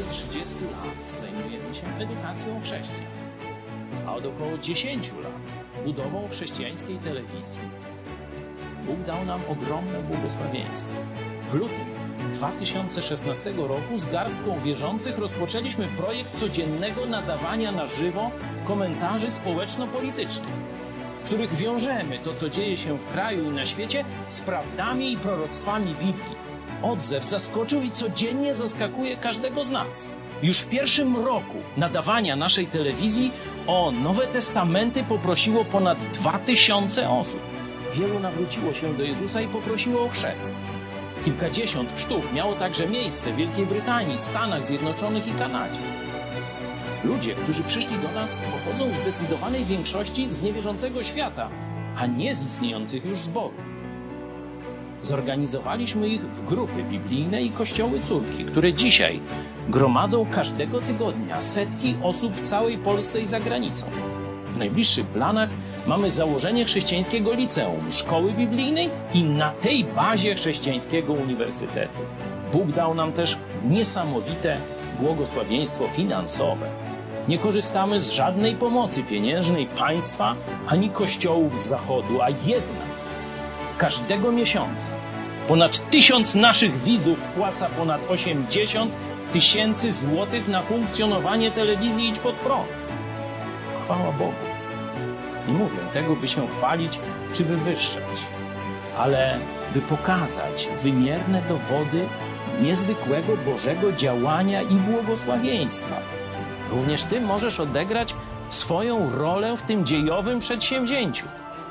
30 lat zajmujemy się edukacją chrześcijan, a od około 10 lat budową chrześcijańskiej telewizji. Bóg dał nam ogromne błogosławieństwo. W lutym 2016 roku z garstką wierzących rozpoczęliśmy projekt codziennego nadawania na żywo komentarzy społeczno-politycznych, w których wiążemy to, co dzieje się w kraju i na świecie, z prawdami i proroctwami Biblii. Odzew zaskoczył i codziennie zaskakuje każdego z nas. Już w pierwszym roku nadawania naszej telewizji o Nowe Testamenty poprosiło ponad 2000 osób. Wielu nawróciło się do Jezusa i poprosiło o chrzest. Kilkadziesiąt chrztów miało także miejsce w Wielkiej Brytanii, Stanach Zjednoczonych i Kanadzie. Ludzie, którzy przyszli do nas, pochodzą w zdecydowanej większości z niewierzącego świata, a nie z istniejących już zborów. Zorganizowaliśmy ich w grupy biblijne i kościoły córki, które dzisiaj gromadzą każdego tygodnia setki osób w całej Polsce i za granicą. W najbliższych planach mamy założenie chrześcijańskiego liceum, szkoły biblijnej i na tej bazie chrześcijańskiego uniwersytetu. Bóg dał nam też niesamowite błogosławieństwo finansowe. Nie korzystamy z żadnej pomocy pieniężnej państwa ani kościołów z zachodu, a jednak każdego miesiąca ponad 1000 naszych widzów wpłaca ponad 80 000 złotych na funkcjonowanie telewizji Idź Pod Prąd. Chwała Bogu. Nie mówię tego, by się chwalić czy wywyższać, ale by pokazać wymierne dowody niezwykłego Bożego działania i błogosławieństwa. Również ty możesz odegrać swoją rolę w tym dziejowym przedsięwzięciu.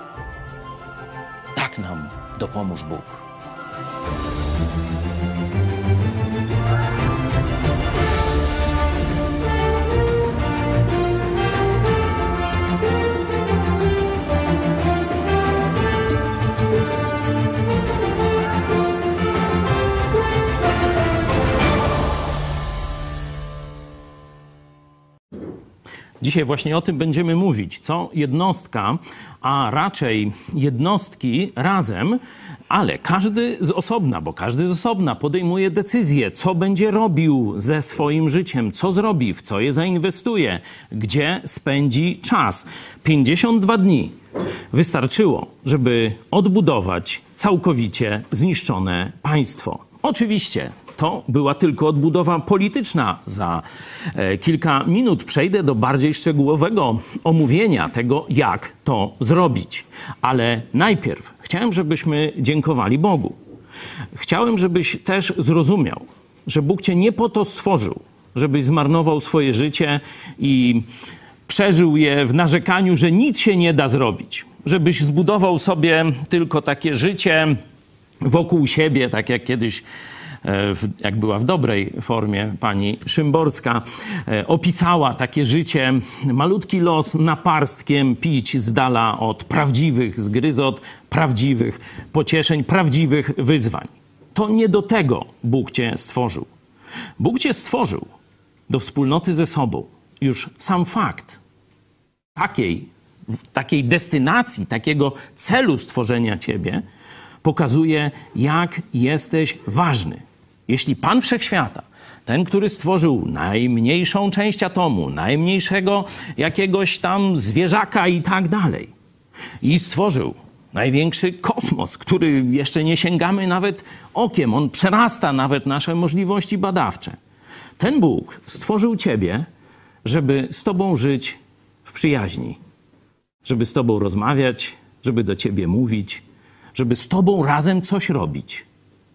Tak nam dopomóż Bóg. Dzisiaj właśnie o tym będziemy mówić, co jednostka, a raczej jednostki razem, ale każdy z osobna, bo każdy z osobna podejmuje decyzję, co będzie robił ze swoim życiem, co zrobi, w co je zainwestuje, gdzie spędzi czas. 52 dni wystarczyło, żeby odbudować całkowicie zniszczone państwo. Oczywiście to była tylko odbudowa polityczna. Za kilka minut przejdę do bardziej szczegółowego omówienia tego, jak to zrobić. Ale najpierw chciałem, żebyśmy dziękowali Bogu. Chciałem, żebyś też zrozumiał, że Bóg cię nie po to stworzył, żebyś zmarnował swoje życie i przeżył je w narzekaniu, że nic się nie da zrobić. Żebyś zbudował sobie tylko takie życie wokół siebie, tak jak kiedyś, jak była w dobrej formie pani Szymborska, opisała takie życie, malutki los naparstkiem pić z dala od prawdziwych zgryzot, prawdziwych pocieszeń, prawdziwych wyzwań. To nie do tego Bóg cię stworzył. Bóg cię stworzył do wspólnoty ze sobą. Już sam fakt takiej destynacji, takiego celu stworzenia ciebie pokazuje, jak jesteś ważny. Jeśli Pan Wszechświata, ten, który stworzył najmniejszą część atomu, najmniejszego jakiegoś tam zwierzaka i tak dalej, i stworzył największy kosmos, który jeszcze nie sięgamy nawet okiem, on przerasta nawet nasze możliwości badawcze. Ten Bóg stworzył ciebie, żeby z tobą żyć w przyjaźni, żeby z tobą rozmawiać, żeby do ciebie mówić, żeby z tobą razem coś robić.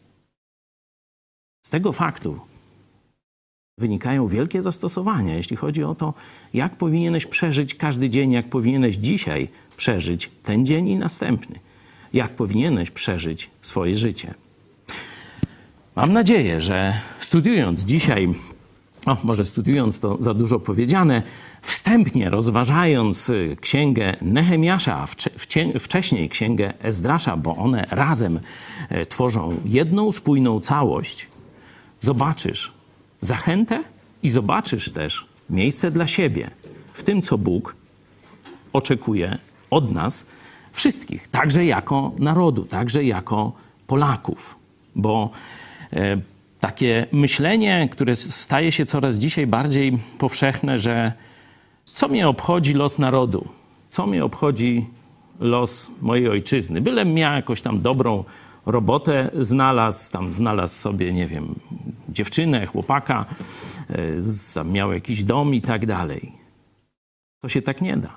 Z tego faktu wynikają wielkie zastosowania, jeśli chodzi o to, jak powinieneś przeżyć każdy dzień, jak powinieneś dzisiaj przeżyć ten dzień i następny, jak powinieneś przeżyć swoje życie. Mam nadzieję, że studiując dzisiaj, może studiując to za dużo powiedziane, wstępnie rozważając księgę Nehemiasza, a wcześniej księgę Ezdrasza, bo one razem tworzą jedną spójną całość, zobaczysz zachętę i zobaczysz też miejsce dla siebie w tym, co Bóg oczekuje od nas wszystkich, także jako narodu, także jako Polaków. Bo takie myślenie, które staje się coraz dzisiaj bardziej powszechne, że co mnie obchodzi los narodu? Co mnie obchodzi los mojej ojczyzny? Bylem miał jakąś tam dobrą robotę znalazł sobie, nie wiem, dziewczynę, chłopaka, miał jakiś dom i tak dalej. To się tak nie da.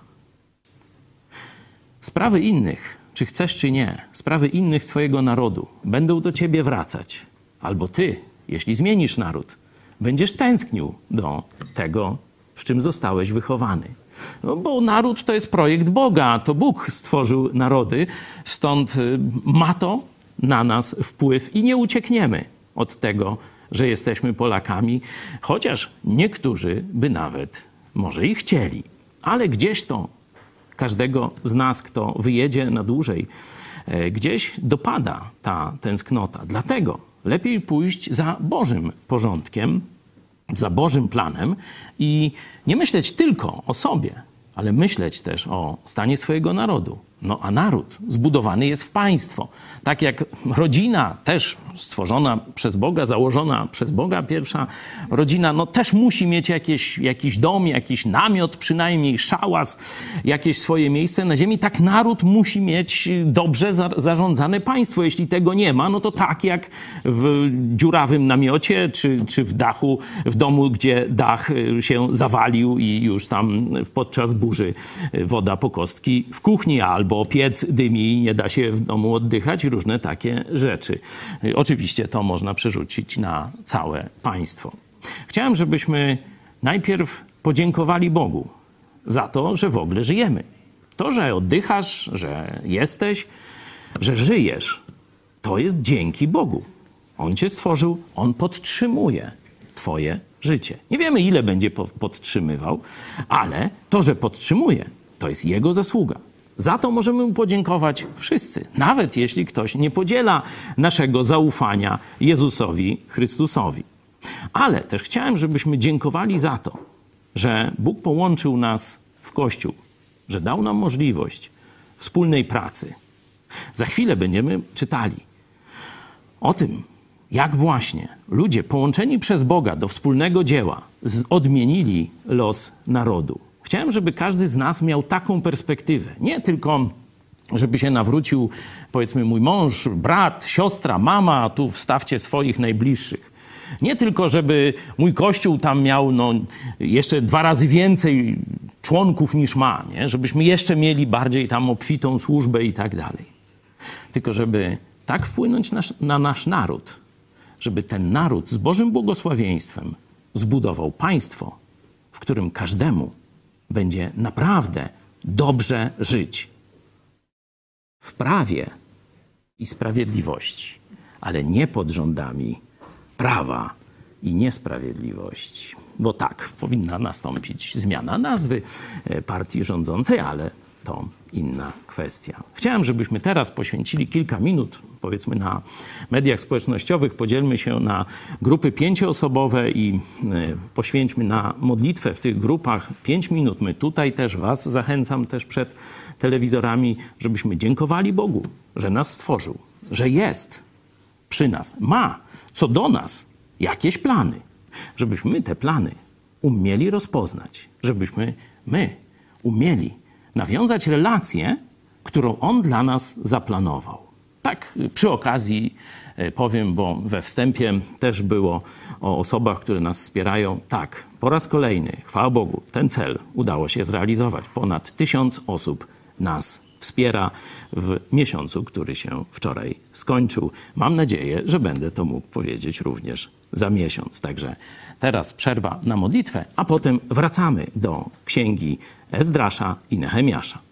Sprawy innych, czy chcesz, czy nie, sprawy innych swojego narodu będą do ciebie wracać. Albo ty, jeśli zmienisz naród, będziesz tęsknił do tego, w czym zostałeś wychowany. No, bo naród to jest projekt Boga, to Bóg stworzył narody, stąd ma to na nas wpływ i nie uciekniemy od tego, że jesteśmy Polakami, chociaż niektórzy by nawet może i chcieli. Ale gdzieś to każdego z nas, kto wyjedzie na dłużej, gdzieś dopada ta tęsknota. Dlatego lepiej pójść za Bożym porządkiem, za Bożym planem i nie myśleć tylko o sobie, ale myśleć też o stanie swojego narodu. No a naród zbudowany jest w państwo. Tak jak rodzina też stworzona przez Boga, założona przez Boga, pierwsza rodzina, no też musi mieć jakiś dom, jakiś namiot przynajmniej, szałas, jakieś swoje miejsce na ziemi. Tak naród musi mieć dobrze zarządzane państwo. Jeśli tego nie ma, no to tak jak w dziurawym namiocie, czy w dachu, w domu, gdzie dach się zawalił i już tam podczas burzy woda po kostki w kuchni, albo piec dymi i nie da się w domu oddychać, różne takie rzeczy. Oczywiście to można przerzucić na całe państwo. Chciałem, żebyśmy najpierw podziękowali Bogu za to, że w ogóle żyjemy. To, że oddychasz, że jesteś, że żyjesz, to jest dzięki Bogu. On cię stworzył, On podtrzymuje twoje życie. Nie wiemy, ile będzie podtrzymywał, ale to, że podtrzymuje, to jest Jego zasługa. Za to możemy mu podziękować wszyscy, nawet jeśli ktoś nie podziela naszego zaufania Jezusowi Chrystusowi. Ale też chciałem, żebyśmy dziękowali za to, że Bóg połączył nas w Kościół, że dał nam możliwość wspólnej pracy. Za chwilę będziemy czytali o tym, jak właśnie ludzie połączeni przez Boga do wspólnego dzieła odmienili los narodu. Chciałem, żeby każdy z nas miał taką perspektywę. Nie tylko, żeby się nawrócił, powiedzmy, mój mąż, brat, siostra, mama, tu wstawcie swoich najbliższych. Nie tylko, żeby mój kościół tam miał jeszcze 2 razy więcej członków niż ma, nie? Żebyśmy jeszcze mieli bardziej tam obfitą służbę i tak dalej. Tylko żeby tak wpłynąć na nasz naród, żeby ten naród z Bożym błogosławieństwem zbudował państwo, w którym każdemu będzie naprawdę dobrze żyć. W prawie i sprawiedliwości, ale nie pod rządami prawa i niesprawiedliwości. Bo tak, powinna nastąpić zmiana nazwy partii rządzącej, ale to inna kwestia. Chciałem, żebyśmy teraz poświęcili kilka minut, powiedzmy, na mediach społecznościowych. Podzielmy się na grupy 5-osobowe i poświęćmy na modlitwę w tych grupach 5 minut. My tutaj też was zachęcam też przed telewizorami, żebyśmy dziękowali Bogu, że nas stworzył, że jest przy nas, ma co do nas jakieś plany, żebyśmy my te plany umieli rozpoznać, żebyśmy my umieli nawiązać relację, którą On dla nas zaplanował. Tak przy okazji powiem, bo we wstępie też było o osobach, które nas wspierają. Tak, po raz kolejny, chwała Bogu, ten cel udało się zrealizować. Ponad 1000 osób nas wspiera w miesiącu, który się wczoraj skończył. Mam nadzieję, że będę to mógł powiedzieć również za miesiąc. Także teraz przerwa na modlitwę, a potem wracamy do księgi Ezdrasza i Nehemiasza.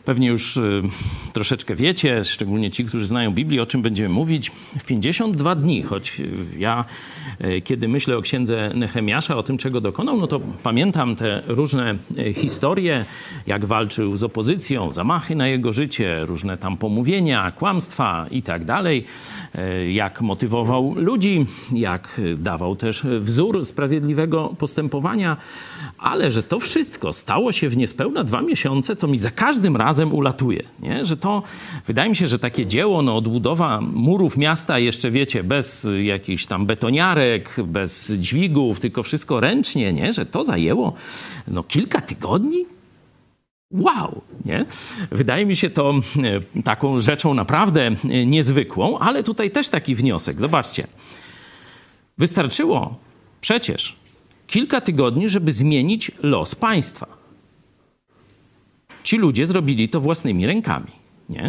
Pewnie już troszeczkę wiecie, szczególnie ci, którzy znają Biblię, o czym będziemy mówić. W 52 dni, choć ja, kiedy myślę o księdze Nehemiasza, o tym, czego dokonał, no to pamiętam te różne historie, jak walczył z opozycją, zamachy na jego życie, różne tam pomówienia, kłamstwa i tak dalej, jak motywował ludzi, jak dawał też wzór sprawiedliwego postępowania, ale że to wszystko stało się w niespełna 2 miesiące, to mi za każdym razem ulatuje, nie? Że to, wydaje mi się, że takie dzieło, no odbudowa murów miasta jeszcze, wiecie, bez jakichś tam betoniarek, bez dźwigów, tylko wszystko ręcznie, nie? Że to zajęło no kilka tygodni? Wow, nie? Wydaje mi się to taką rzeczą naprawdę niezwykłą, ale tutaj też taki wniosek. Zobaczcie. Wystarczyło przecież kilka tygodni, żeby zmienić los państwa. Ci ludzie zrobili to własnymi rękami, nie?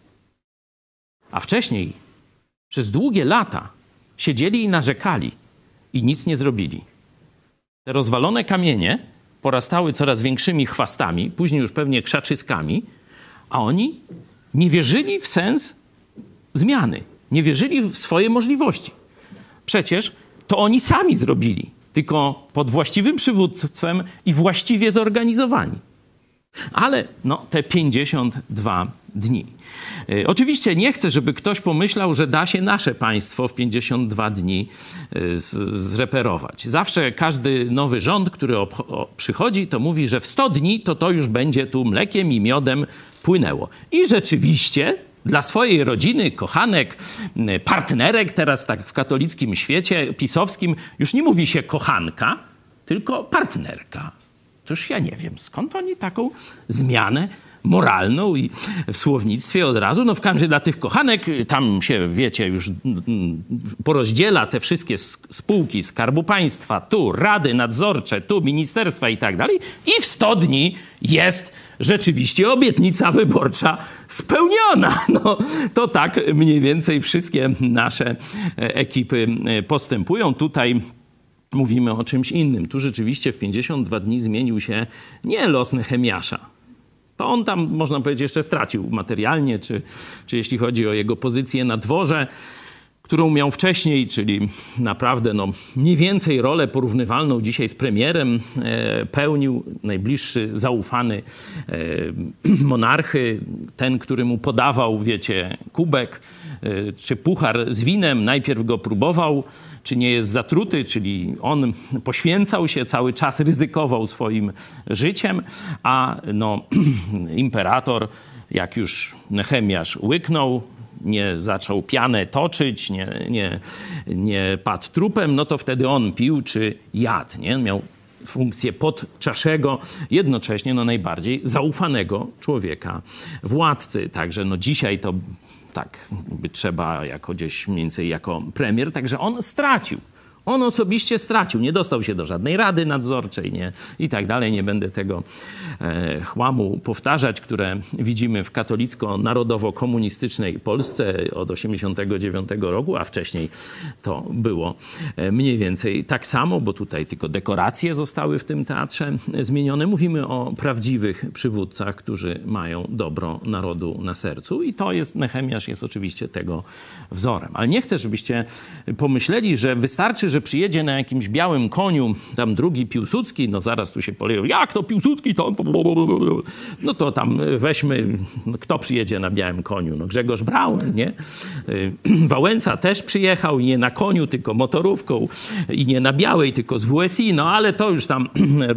A wcześniej przez długie lata siedzieli i narzekali i nic nie zrobili. Te rozwalone kamienie porastały coraz większymi chwastami, później już pewnie krzaczyskami, a oni nie wierzyli w sens zmiany, nie wierzyli w swoje możliwości. Przecież to oni sami zrobili, tylko pod właściwym przywództwem i właściwie zorganizowani. Ale no, te 52 dni. Oczywiście nie chcę, żeby ktoś pomyślał, że da się nasze państwo w 52 dni zreperować. Zawsze każdy nowy rząd, który przychodzi, to mówi, że w 100 dni to już będzie tu mlekiem i miodem płynęło. I rzeczywiście dla swojej rodziny, kochanek, partnerek, teraz tak w katolickim świecie pisowskim, już nie mówi się kochanka, tylko partnerka. Toż ja nie wiem, skąd oni taką zmianę moralną i w słownictwie od razu. No w każdym razie dla tych kochanek tam się, wiecie, już porozdziela te wszystkie spółki Skarbu Państwa, tu rady nadzorcze, tu ministerstwa i tak dalej. I w 100 dni jest rzeczywiście obietnica wyborcza spełniona. No to tak mniej więcej wszystkie nasze ekipy postępują. Tutaj mówimy o czymś innym. Tu rzeczywiście w 52 dni zmienił się nie los Nehemiasza. To on tam, można powiedzieć, jeszcze stracił materialnie, czy jeśli chodzi o jego pozycję na dworze, którą miał wcześniej, czyli naprawdę no, mniej więcej rolę porównywalną dzisiaj z premierem pełnił najbliższy, zaufany monarchy, ten, który mu podawał, wiecie, kubek czy puchar z winem, najpierw go próbował, czy nie jest zatruty, czyli on poświęcał się, cały czas ryzykował swoim życiem, a no, imperator, jak już Nehemiasz łyknął, nie zaczął pianę toczyć, nie padł trupem, no to wtedy on pił czy jadł, nie? Miał funkcję podczaszego, jednocześnie no, najbardziej zaufanego człowieka, władcy. Także no, dzisiaj to tak by trzeba jako gdzieś mniej więcej jako premier, także on stracił. On osobiście stracił, nie dostał się do żadnej rady nadzorczej, nie, i tak dalej. Nie będę tego chłamu powtarzać, które widzimy w katolicko-narodowo-komunistycznej Polsce od 1989 roku, a wcześniej to było mniej więcej tak samo, bo tutaj tylko dekoracje zostały w tym teatrze zmienione. Mówimy o prawdziwych przywódcach, którzy mają dobro narodu na sercu i to jest, Nehemiasz jest oczywiście tego wzorem. Ale nie chcę, żebyście pomyśleli, że wystarczy, że przyjedzie na jakimś białym koniu tam drugi Piłsudski, no zaraz tu się poleją, jak to Piłsudski, to... No to tam weźmy, kto przyjedzie na białym koniu? No Grzegorz Braun, nie? Wałęsa też przyjechał, nie na koniu, tylko motorówką i nie na białej, tylko z WSI, no ale to już tam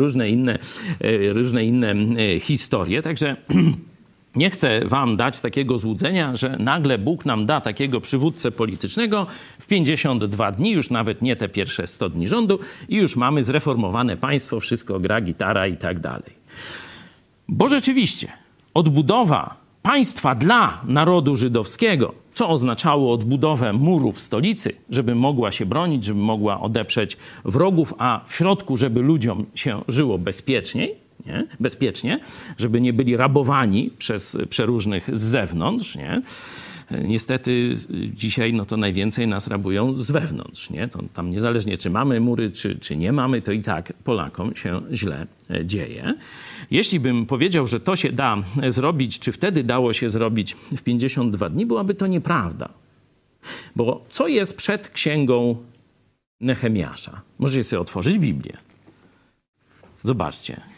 różne inne historie, także... Nie chcę wam dać takiego złudzenia, że nagle Bóg nam da takiego przywódcę politycznego w 52 dni, już nawet nie te pierwsze 100 dni rządu i już mamy zreformowane państwo, wszystko gra, gitara i tak dalej. Bo rzeczywiście odbudowa państwa dla narodu żydowskiego, co oznaczało odbudowę murów stolicy, żeby mogła się bronić, żeby mogła odeprzeć wrogów, a w środku, żeby ludziom się żyło bezpiecznie, żeby nie byli rabowani przez przeróżnych z zewnątrz, nie? Niestety dzisiaj no to najwięcej nas rabują z wewnątrz, nie? To tam niezależnie czy mamy mury, czy nie mamy, to i tak Polakom się źle dzieje. Jeśli bym powiedział, że to się da zrobić, czy wtedy dało się zrobić w 52 dni, byłaby to nieprawda. Bo co jest przed księgą Nehemiasza? Możecie sobie otworzyć Biblię. Zobaczcie.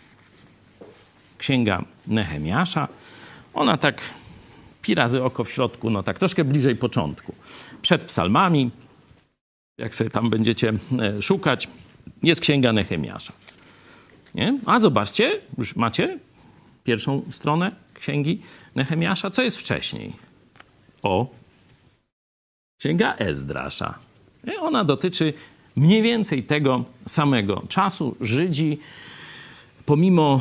Księga Nehemiasza, ona tak pi razy oko w środku, no tak troszkę bliżej początku. Przed psalmami, jak sobie tam będziecie szukać, jest księga Nehemiasza. Nie? A zobaczcie, już macie pierwszą stronę księgi Nehemiasza. Co jest wcześniej? O, księga Ezdrasza. Ona dotyczy mniej więcej tego samego czasu. Żydzi, pomimo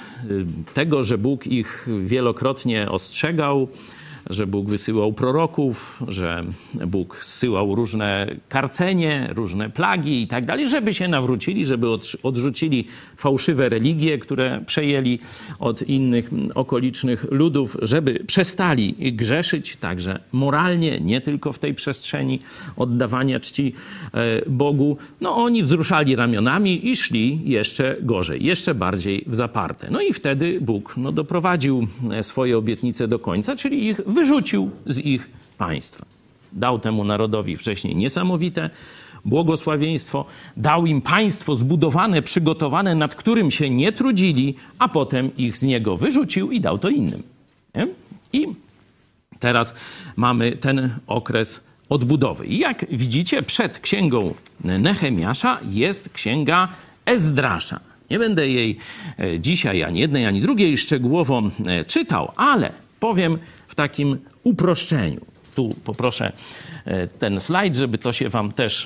tego, że Bóg ich wielokrotnie ostrzegał, że Bóg wysyłał proroków, że Bóg zsyłał różne karcenie, różne plagi i tak dalej, żeby się nawrócili, żeby odrzucili fałszywe religie, które przejęli od innych okolicznych ludów, żeby przestali grzeszyć, także moralnie, nie tylko w tej przestrzeni oddawania czci Bogu. No oni wzruszali ramionami i szli jeszcze gorzej, jeszcze bardziej w zaparte. No i wtedy Bóg doprowadził swoje obietnice do końca, czyli ich wyrzucił z ich państwa. Dał temu narodowi wcześniej niesamowite błogosławieństwo, dał im państwo zbudowane, przygotowane, nad którym się nie trudzili, a potem ich z niego wyrzucił i dał to innym. Nie? I teraz mamy ten okres odbudowy. I jak widzicie, przed księgą Nehemiasza jest księga Ezdrasza. Nie będę jej dzisiaj ani jednej, ani drugiej szczegółowo czytał, ale powiem w takim uproszczeniu. Tu poproszę ten slajd, żeby to się wam też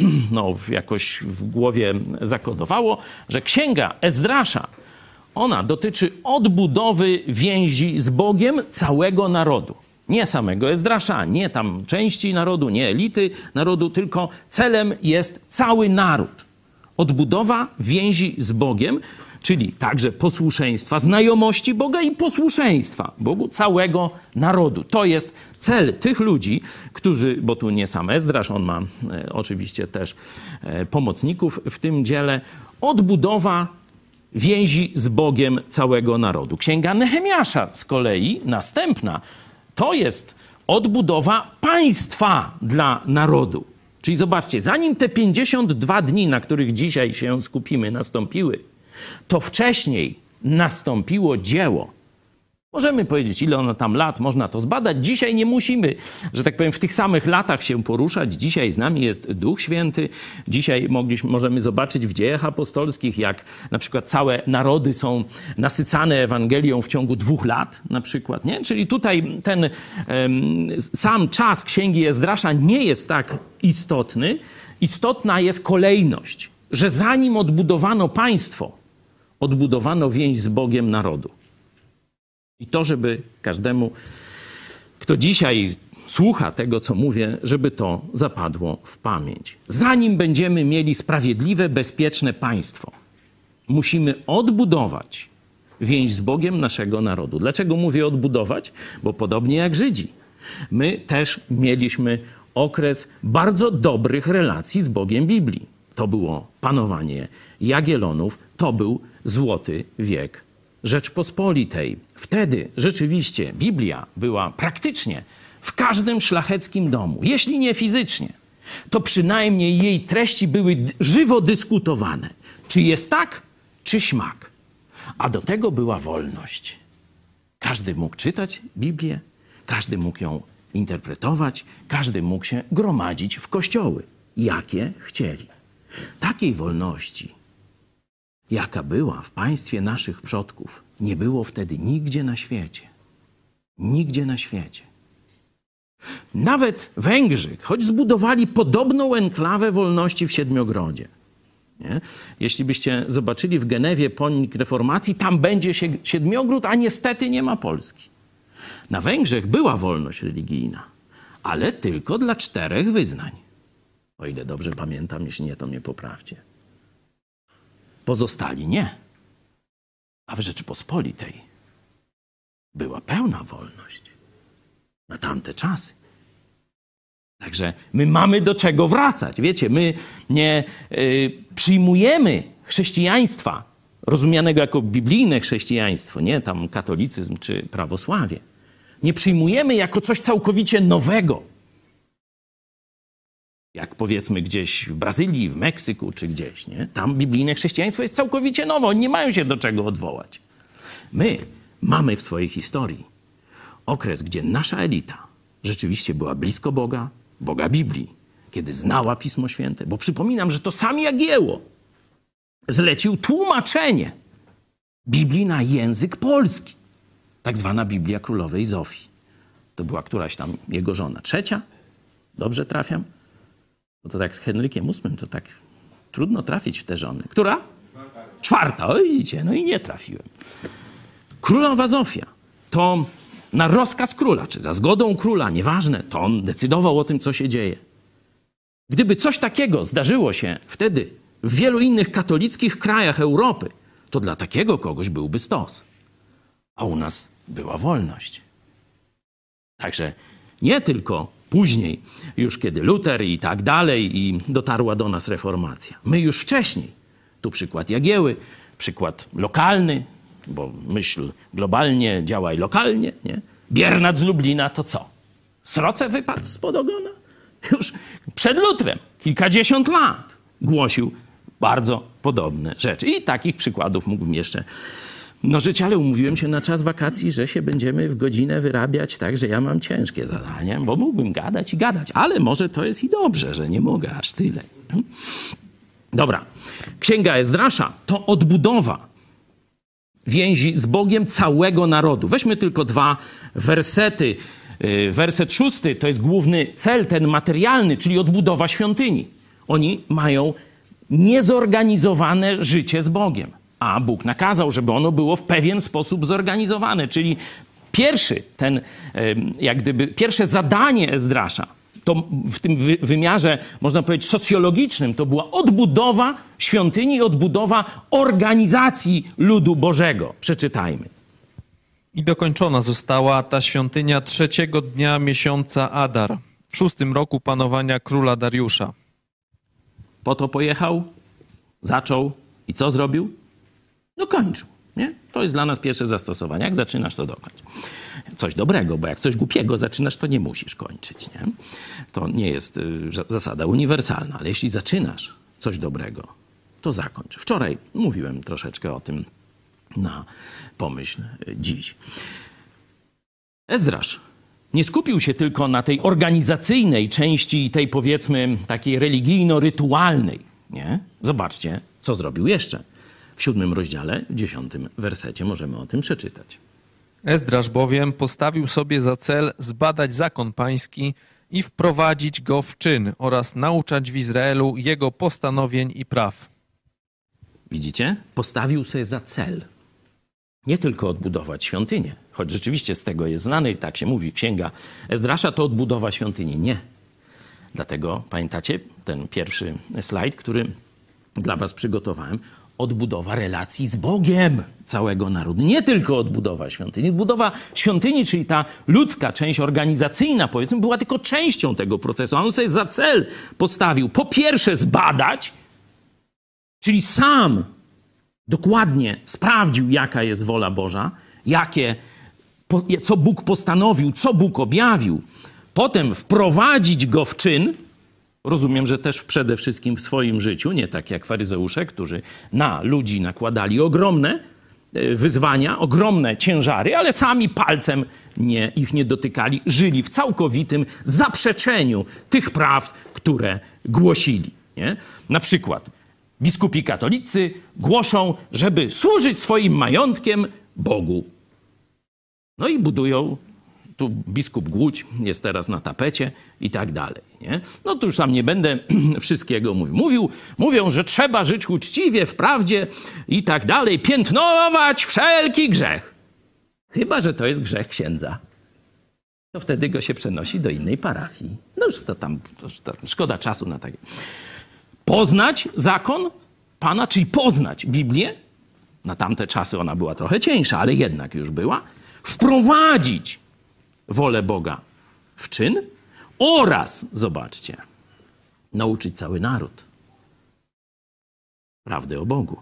jakoś w głowie zakodowało, że księga Ezdrasza, ona dotyczy odbudowy więzi z Bogiem całego narodu. Nie samego Ezdrasza, nie tam części narodu, nie elity narodu, tylko celem jest cały naród. Odbudowa więzi z Bogiem, czyli także posłuszeństwa, znajomości Boga i posłuszeństwa Bogu całego narodu. To jest cel tych ludzi, którzy, bo tu nie sam Ezdrasz, on ma oczywiście też pomocników w tym dziele, odbudowa więzi z Bogiem całego narodu. Księga Nehemiasza z kolei, następna, to jest odbudowa państwa dla narodu. Czyli zobaczcie, zanim te 52 dni, na których dzisiaj się skupimy, nastąpiły, to wcześniej nastąpiło dzieło. Możemy powiedzieć, ile ono tam lat, można to zbadać. Dzisiaj nie musimy, że tak powiem, w tych samych latach się poruszać. Dzisiaj z nami jest Duch Święty. Dzisiaj możemy zobaczyć w dziejach apostolskich, jak na przykład całe narody są nasycane Ewangelią w ciągu 2 lat na przykład. Nie? Czyli tutaj ten sam czas Księgi Ezdrasza nie jest tak istotny. Istotna jest kolejność, że zanim odbudowano państwo, odbudowano więź z Bogiem narodu. I to, żeby każdemu, kto dzisiaj słucha tego, co mówię, żeby to zapadło w pamięć. Zanim będziemy mieli sprawiedliwe, bezpieczne państwo, musimy odbudować więź z Bogiem naszego narodu. Dlaczego mówię odbudować? Bo podobnie jak Żydzi, my też mieliśmy okres bardzo dobrych relacji z Bogiem Biblii. To było panowanie Jagiellonów, to był złoty wiek Rzeczpospolitej. Wtedy rzeczywiście Biblia była praktycznie w każdym szlacheckim domu. Jeśli nie fizycznie, to przynajmniej jej treści były żywo dyskutowane. Czy jest tak, czy śmak. A do tego była wolność. Każdy mógł czytać Biblię, każdy mógł ją interpretować, każdy mógł się gromadzić w kościoły, jakie chcieli. Takiej wolności, jaka była w państwie naszych przodków, nie było wtedy nigdzie na świecie. Nigdzie na świecie. Nawet Węgrzy, choć zbudowali podobną enklawę wolności w Siedmiogrodzie. Nie? Jeśli byście zobaczyli w Genewie pomnik reformacji, tam będzie Siedmiogród, a niestety nie ma Polski. Na Węgrzech była wolność religijna, ale tylko dla 4 wyznań. O ile dobrze pamiętam, jeśli nie, to mnie poprawcie. Pozostali nie. A w Rzeczypospolitej była pełna wolność. na tamte czasy. Także my mamy do czego wracać. Wiecie, my nie przyjmujemy chrześcijaństwa rozumianego jako biblijne chrześcijaństwo, nie tam katolicyzm czy prawosławie. Nie przyjmujemy jako coś całkowicie nowego. Jak powiedzmy gdzieś w Brazylii, w Meksyku czy gdzieś, nie? Tam biblijne chrześcijaństwo jest całkowicie nowe. Oni nie mają się do czego odwołać. My mamy w swojej historii okres, gdzie nasza elita rzeczywiście była blisko Boga, Boga Biblii, kiedy znała Pismo Święte. Bo przypominam, że to sam Jagiełło zlecił tłumaczenie Biblii na język polski. Tak zwana Biblia Królowej Zofii. To była któraś tam jego żona. Trzecia? Dobrze trafiam? Bo to tak z Henrykiem VIII to tak trudno trafić w te żony. Która? Czwarta. O, widzicie, no i nie trafiłem. Królowa Zofia to na rozkaz króla, czy za zgodą króla, nieważne, to on decydował o tym, co się dzieje. Gdyby coś takiego zdarzyło się wtedy w wielu innych katolickich krajach Europy, to dla takiego kogoś byłby stos. A u nas była wolność. Także nie tylko później, już kiedy Luter i tak dalej, i dotarła do nas reformacja. My już wcześniej. Tu przykład Jagieły, przykład lokalny, bo myśl globalnie działa i lokalnie, nie? Biernat z Lublina to co? Sroce wypadł spod ogona? Już przed Lutrem, kilkadziesiąt lat głosił bardzo podobne rzeczy. I takich przykładów mógłbym jeszcze mnożyć, ale umówiłem się na czas wakacji, że się będziemy w godzinę wyrabiać, tak, że ja mam ciężkie zadanie, bo mógłbym gadać i gadać, ale może to jest i dobrze, że nie mogę aż tyle. Dobra. Księga Ezdrasza to odbudowa więzi z Bogiem całego narodu. Weźmy tylko dwa wersety. Werset 6 to jest główny cel, ten materialny, czyli odbudowa świątyni. Oni mają niezorganizowane życie z Bogiem. A Bóg nakazał, żeby ono było w pewien sposób zorganizowane. Czyli pierwsze zadanie Ezdrasza, to w tym wymiarze, można powiedzieć, socjologicznym, to była odbudowa świątyni, odbudowa organizacji ludu Bożego. Przeczytajmy. I dokończona została ta świątynia 3. dnia miesiąca Adar, w 6. roku panowania króla Dariusza. Po to pojechał, zaczął i co zrobił? Dokończył. Nie? To jest dla nas pierwsze zastosowanie. Jak zaczynasz, to dokończ. Coś dobrego, bo jak coś głupiego zaczynasz, to nie musisz kończyć. Nie? To nie jest zasada uniwersalna, ale jeśli zaczynasz coś dobrego, to zakończ. Wczoraj mówiłem troszeczkę o tym na pomyśl dziś. Ezdrasz nie skupił się tylko na tej organizacyjnej części, tej powiedzmy takiej religijno-rytualnej. Nie? Zobaczcie, co zrobił jeszcze. W 7 rozdziale, w 10 wersecie możemy o tym przeczytać. Ezdrasz bowiem postawił sobie za cel zbadać zakon pański i wprowadzić go w czyn oraz nauczać w Izraelu jego postanowień i praw. Widzicie? Postawił sobie za cel nie tylko odbudować świątynię, choć rzeczywiście z tego jest znany, tak się mówi, księga Ezdrasza to odbudowa świątyni. Nie. Dlatego pamiętacie ten pierwszy slajd, który dla was przygotowałem, odbudowa relacji z Bogiem całego narodu. Nie tylko odbudowa świątyni. Odbudowa świątyni, czyli ta ludzka część organizacyjna, powiedzmy, była tylko częścią tego procesu. On sobie za cel postawił, po pierwsze, zbadać, czyli sam dokładnie sprawdził, jaka jest wola Boża, co Bóg postanowił, co Bóg objawił. Potem wprowadzić go w czyn. Rozumiem, że też przede wszystkim w swoim życiu, nie tak jak faryzeusze, którzy na ludzi nakładali ogromne wyzwania, ogromne ciężary, ale sami palcem ich nie dotykali, żyli w całkowitym zaprzeczeniu tych prawd, które głosili. Nie? Na przykład biskupi katolicy głoszą, żeby służyć swoim majątkiem Bogu. No i budują. Tu biskup Głódź jest teraz na tapecie i tak dalej. Nie? No to już tam nie będę wszystkiego mówił. Mówią, że trzeba żyć uczciwie, w prawdzie i tak dalej, piętnować wszelki grzech. Chyba że to jest grzech księdza. To wtedy go się przenosi do innej parafii. No już to tam szkoda czasu na takie. Poznać zakon Pana, czyli poznać Biblię. Na tamte czasy ona była trochę cieńsza, ale jednak już była. Wprowadzić wolę Boga w czyn oraz, zobaczcie, nauczyć cały naród prawdy o Bogu.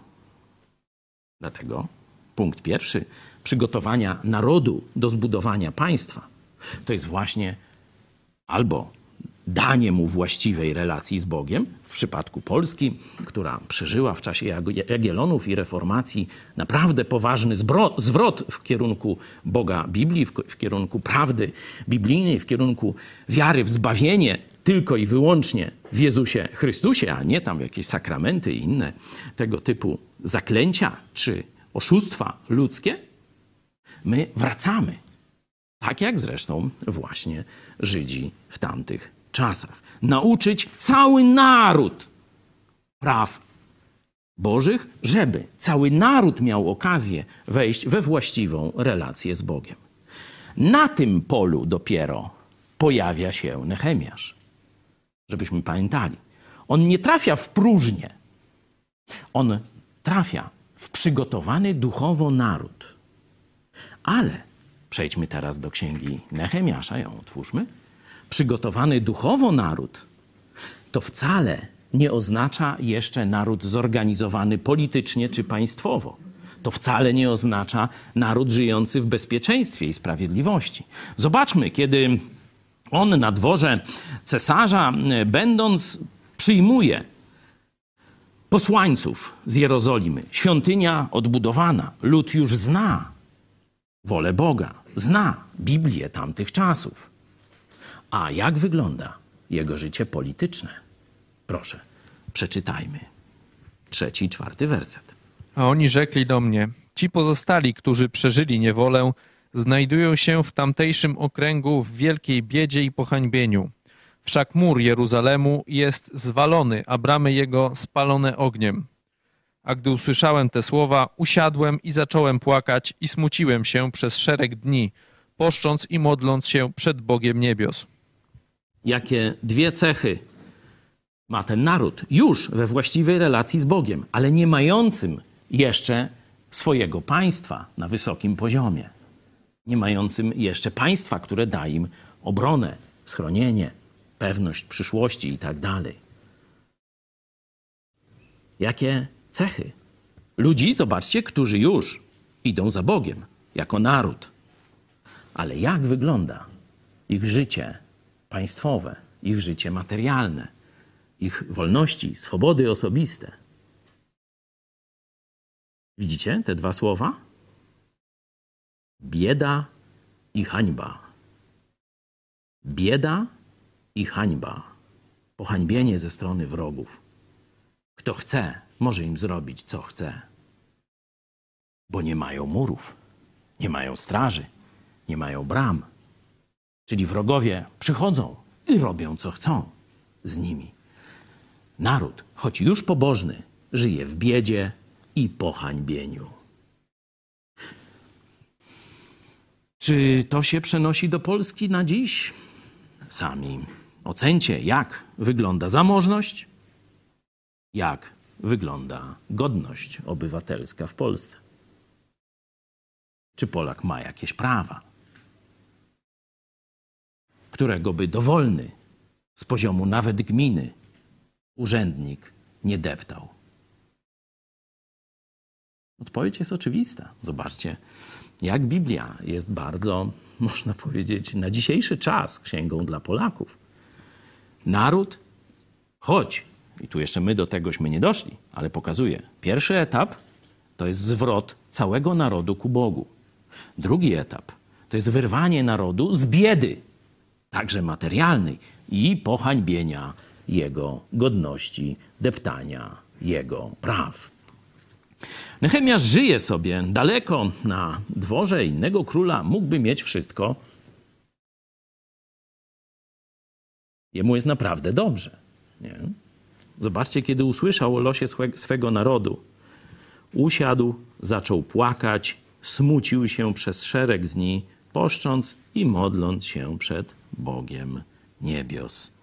Dlatego punkt pierwszy przygotowania narodu do zbudowania państwa to jest właśnie albo danie mu właściwej relacji z Bogiem, w przypadku Polski, która przeżyła w czasie Jagiellonów i reformacji naprawdę poważny zwrot w kierunku Boga Biblii, w kierunku prawdy biblijnej, w kierunku wiary w zbawienie tylko i wyłącznie w Jezusie Chrystusie, a nie tam jakieś sakramenty i inne tego typu zaklęcia czy oszustwa ludzkie, my wracamy. Tak jak zresztą właśnie Żydzi w tamtych czasach. Nauczyć cały naród praw Bożych, żeby cały naród miał okazję wejść we właściwą relację z Bogiem. Na tym polu dopiero pojawia się Nehemiasz. Żebyśmy pamiętali. On nie trafia w próżnię. On trafia w przygotowany duchowo naród. Ale przejdźmy teraz do księgi Nehemiasza, ją otwórzmy. Przygotowany duchowo naród to wcale nie oznacza jeszcze naród zorganizowany politycznie czy państwowo. To wcale nie oznacza naród żyjący w bezpieczeństwie i sprawiedliwości. Zobaczmy, kiedy on na dworze cesarza, będąc, przyjmuje posłańców z Jerozolimy. Świątynia odbudowana. Lud już zna wolę Boga, zna Biblię tamtych czasów. A jak wygląda jego życie polityczne? Proszę, przeczytajmy 3. i 4 werset. A oni rzekli do mnie: ci pozostali, którzy przeżyli niewolę, znajdują się w tamtejszym okręgu w wielkiej biedzie i pohańbieniu. Wszak mur Jeruzalemu jest zwalony, a bramy jego spalone ogniem. A gdy usłyszałem te słowa, usiadłem i zacząłem płakać i smuciłem się przez szereg dni, poszcząc i modląc się przed Bogiem niebios. Jakie dwie cechy ma ten naród już we właściwej relacji z Bogiem, ale nie mającym jeszcze swojego państwa na wysokim poziomie. Nie mającym jeszcze państwa, które da im obronę, schronienie, pewność przyszłości i tak dalej. Jakie cechy? Ludzi, zobaczcie, którzy już idą za Bogiem, jako naród. Ale jak wygląda ich życie państwowe, ich życie materialne, ich wolności, swobody osobiste? Widzicie te dwa słowa? Bieda i hańba. Bieda i hańba. Pohańbienie ze strony wrogów. Kto chce, może im zrobić, co chce. Bo nie mają murów, nie mają straży, nie mają bram. Czyli wrogowie przychodzą i robią, co chcą z nimi. Naród, choć już pobożny, żyje w biedzie i pohańbieniu. Czy to się przenosi do Polski na dziś? Sami ocencie, jak wygląda zamożność, jak wygląda godność obywatelska w Polsce. Czy Polak ma jakieś prawa, którego by dowolny z poziomu nawet gminy urzędnik nie deptał? Odpowiedź jest oczywista. Zobaczcie, jak Biblia jest bardzo, można powiedzieć, na dzisiejszy czas księgą dla Polaków. Naród, choć, i tu jeszcze my do tegośmy nie doszli, ale pokazuję, pierwszy etap to jest zwrot całego narodu ku Bogu. Drugi etap to jest wyrwanie narodu z biedy, także materialnej, i pohańbienia jego godności, deptania jego praw. Nehemiasz żyje sobie daleko na dworze innego króla, mógłby mieć wszystko. Jemu jest naprawdę dobrze. Nie? Zobaczcie, kiedy usłyszał o losie swego narodu, usiadł, zaczął płakać, smucił się przez szereg dni, poszcząc i modląc się przed Bogiem niebios.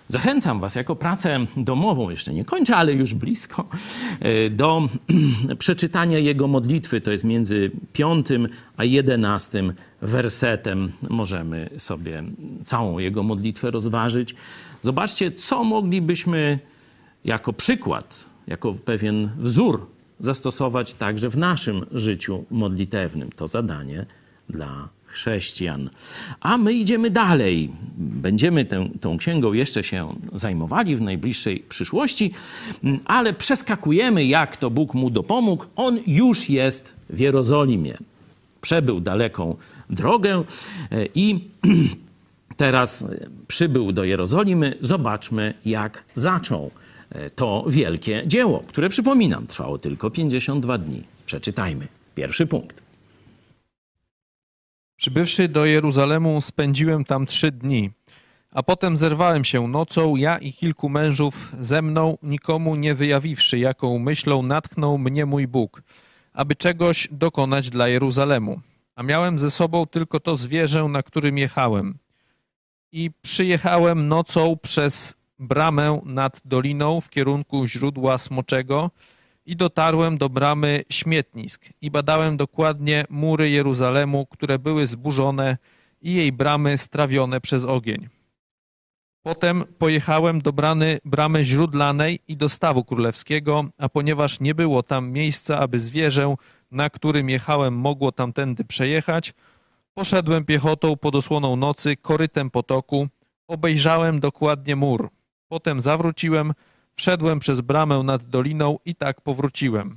Zachęcam was jako pracę domową, jeszcze nie kończę, ale już blisko, do przeczytania jego modlitwy. To jest między 5 a 11 wersetem. Możemy sobie całą jego modlitwę rozważyć. Zobaczcie, co moglibyśmy jako przykład, jako pewien wzór zastosować także w naszym życiu modlitewnym. To zadanie dla chrześcijan. A my idziemy dalej. Będziemy tą księgą jeszcze się zajmowali w najbliższej przyszłości, ale przeskakujemy, jak to Bóg mu dopomógł. On już jest w Jerozolimie. Przebył daleką drogę i teraz przybył do Jerozolimy. Zobaczmy, jak zaczął to wielkie dzieło, które, przypominam, trwało tylko 52 dni. Przeczytajmy. Pierwszy punkt. Przybywszy do Jeruzalemu, spędziłem tam 3 dni, a potem zerwałem się nocą, ja i kilku mężów ze mną, nikomu nie wyjawiwszy, jaką myślą natchnął mnie mój Bóg, aby czegoś dokonać dla Jeruzalemu. A miałem ze sobą tylko to zwierzę, na którym jechałem. I przyjechałem nocą przez bramę nad doliną w kierunku źródła Smoczego i dotarłem do bramy Śmietnisk i badałem dokładnie mury Jeruzalemu, które były zburzone i jej bramy strawione przez ogień. Potem pojechałem do bramy źródlanej i do stawu królewskiego, a ponieważ nie było tam miejsca, aby zwierzę, na którym jechałem, mogło tamtędy przejechać, poszedłem piechotą pod osłoną nocy korytem potoku, obejrzałem dokładnie mur. Potem zawróciłem, wszedłem przez bramę nad doliną i tak powróciłem.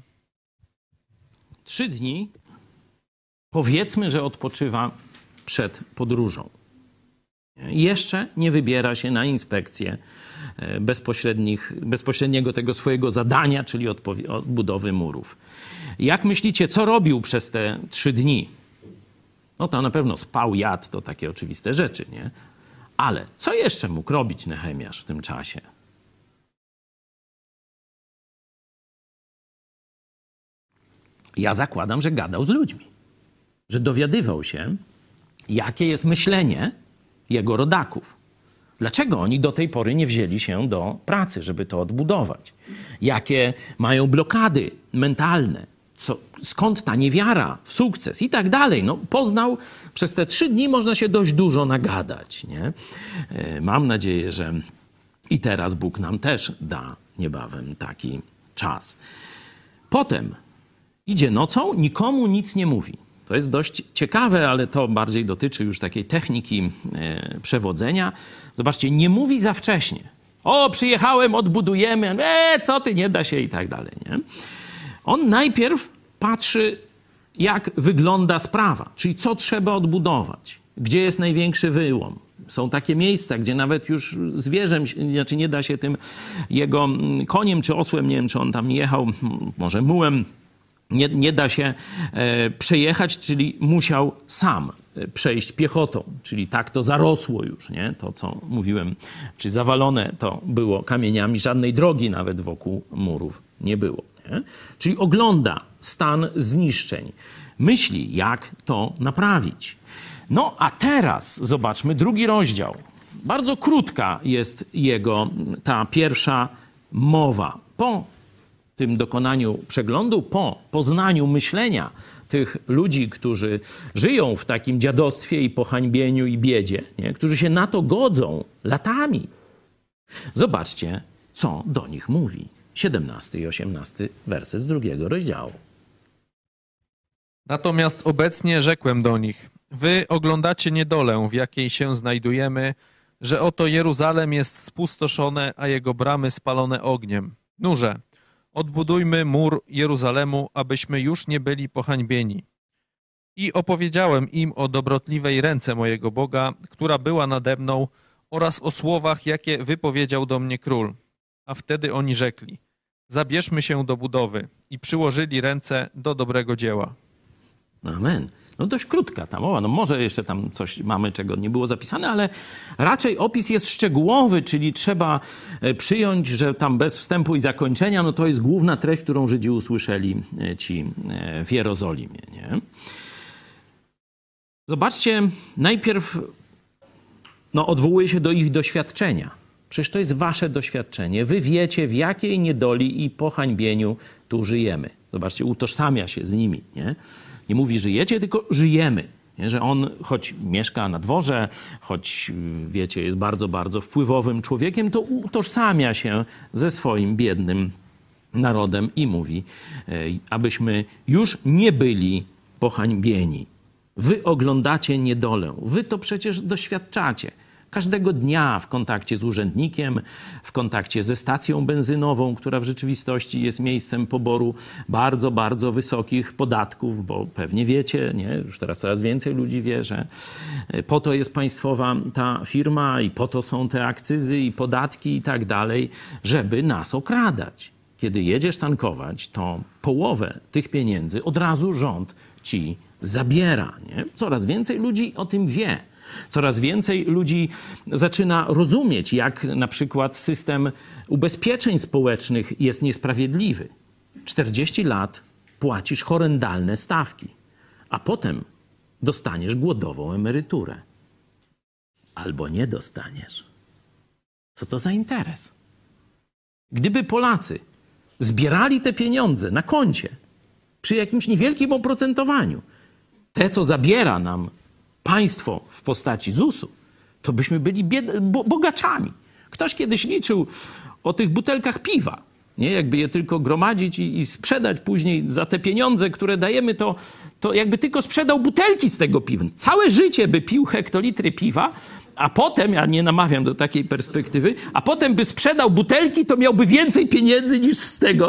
3 dni, powiedzmy, że odpoczywa przed podróżą. Jeszcze nie wybiera się na inspekcję bezpośredniego tego swojego zadania, czyli odbudowy murów. Jak myślicie, co robił przez te 3 dni? No to na pewno spał, jadł, to takie oczywiste rzeczy, nie? Ale co jeszcze mógł robić Nehemiasz w tym czasie? Ja zakładam, że gadał z ludźmi, że dowiadywał się, jakie jest myślenie jego rodaków. Dlaczego oni do tej pory nie wzięli się do pracy, żeby to odbudować? Jakie mają blokady mentalne? Skąd ta niewiara w sukces i tak dalej. No, poznał, przez te 3 dni można się dość dużo nagadać. Nie? Mam nadzieję, że i teraz Bóg nam też da niebawem taki czas. Potem idzie nocą, nikomu nic nie mówi. To jest dość ciekawe, ale to bardziej dotyczy już takiej techniki przewodzenia. Zobaczcie, nie mówi za wcześnie. O, przyjechałem, odbudujemy, co ty, nie da się i tak dalej. Nie? On najpierw patrzy, jak wygląda sprawa, czyli co trzeba odbudować, gdzie jest największy wyłom. Są takie miejsca, gdzie nawet już zwierzem, znaczy nie da się tym jego koniem czy osłem, nie wiem, czy on tam jechał, może mułem, nie da się przejechać, czyli musiał sam przejść piechotą, czyli tak to zarosło już, nie? To, co mówiłem, czy zawalone to było kamieniami, żadnej drogi nawet wokół murów nie było. Nie? Czyli ogląda stan zniszczeń, myśli, jak to naprawić. No a teraz zobaczmy 2 rozdział. Bardzo krótka jest jego ta pierwsza mowa. Po tym dokonaniu przeglądu, po poznaniu myślenia tych ludzi, którzy żyją w takim dziadostwie i pohańbieniu i biedzie, nie? Którzy się na to godzą latami. Zobaczcie, co do nich mówi. 17 i 18 werset z 2 rozdziału. Natomiast obecnie rzekłem do nich: wy oglądacie niedolę, w jakiej się znajdujemy, że oto Jeruzalem jest spustoszone, a jego bramy spalone ogniem. Nurze, odbudujmy mur Jeruzalemu, abyśmy już nie byli pohańbieni. I opowiedziałem im o dobrotliwej ręce mojego Boga, która była nade mną, oraz o słowach, jakie wypowiedział do mnie król. A wtedy oni rzekli: zabierzmy się do budowy, i przyłożyli ręce do dobrego dzieła. Amen. No dość krótka ta mowa. No może jeszcze tam coś mamy, czego nie było zapisane, ale raczej opis jest szczegółowy, czyli trzeba przyjąć, że tam bez wstępu i zakończenia, no to jest główna treść, którą Żydzi usłyszeli ci w Jerozolimie. Nie? Zobaczcie, najpierw odwołuje się do ich doświadczenia. Przecież to jest wasze doświadczenie. Wy wiecie, w jakiej niedoli i pohańbieniu tu żyjemy. Zobaczcie, utożsamia się z nimi. Nie mówi żyjecie, tylko żyjemy. Nie? Że on, choć mieszka na dworze, choć, wiecie, jest bardzo, bardzo wpływowym człowiekiem, to utożsamia się ze swoim biednym narodem i mówi, abyśmy już nie byli pohańbieni. Wy oglądacie niedolę. Wy to przecież doświadczacie. Każdego dnia w kontakcie z urzędnikiem, w kontakcie ze stacją benzynową, która w rzeczywistości jest miejscem poboru bardzo, bardzo wysokich podatków, bo pewnie wiecie, nie? Już teraz coraz więcej ludzi wie, że po to jest państwowa ta firma i po to są te akcyzy i podatki i tak dalej, żeby nas okradać. Kiedy jedziesz tankować, to połowę tych pieniędzy od razu rząd ci zabiera. Nie? Coraz więcej ludzi o tym wie. Coraz więcej ludzi zaczyna rozumieć, jak na przykład system ubezpieczeń społecznych jest niesprawiedliwy. 40 lat płacisz horrendalne stawki, a potem dostaniesz głodową emeryturę. Albo nie dostaniesz. Co to za interes? Gdyby Polacy zbierali te pieniądze na koncie przy jakimś niewielkim oprocentowaniu, te, co zabiera nam państwo w postaci ZUS-u, to byśmy byli bogaczami. Ktoś kiedyś liczył o tych butelkach piwa. Nie? Jakby je tylko gromadzić i sprzedać później za te pieniądze, które dajemy, to jakby tylko sprzedał butelki z tego piwa. Całe życie by pił hektolitry piwa, a potem, ja nie namawiam do takiej perspektywy, a potem by sprzedał butelki, to miałby więcej pieniędzy niż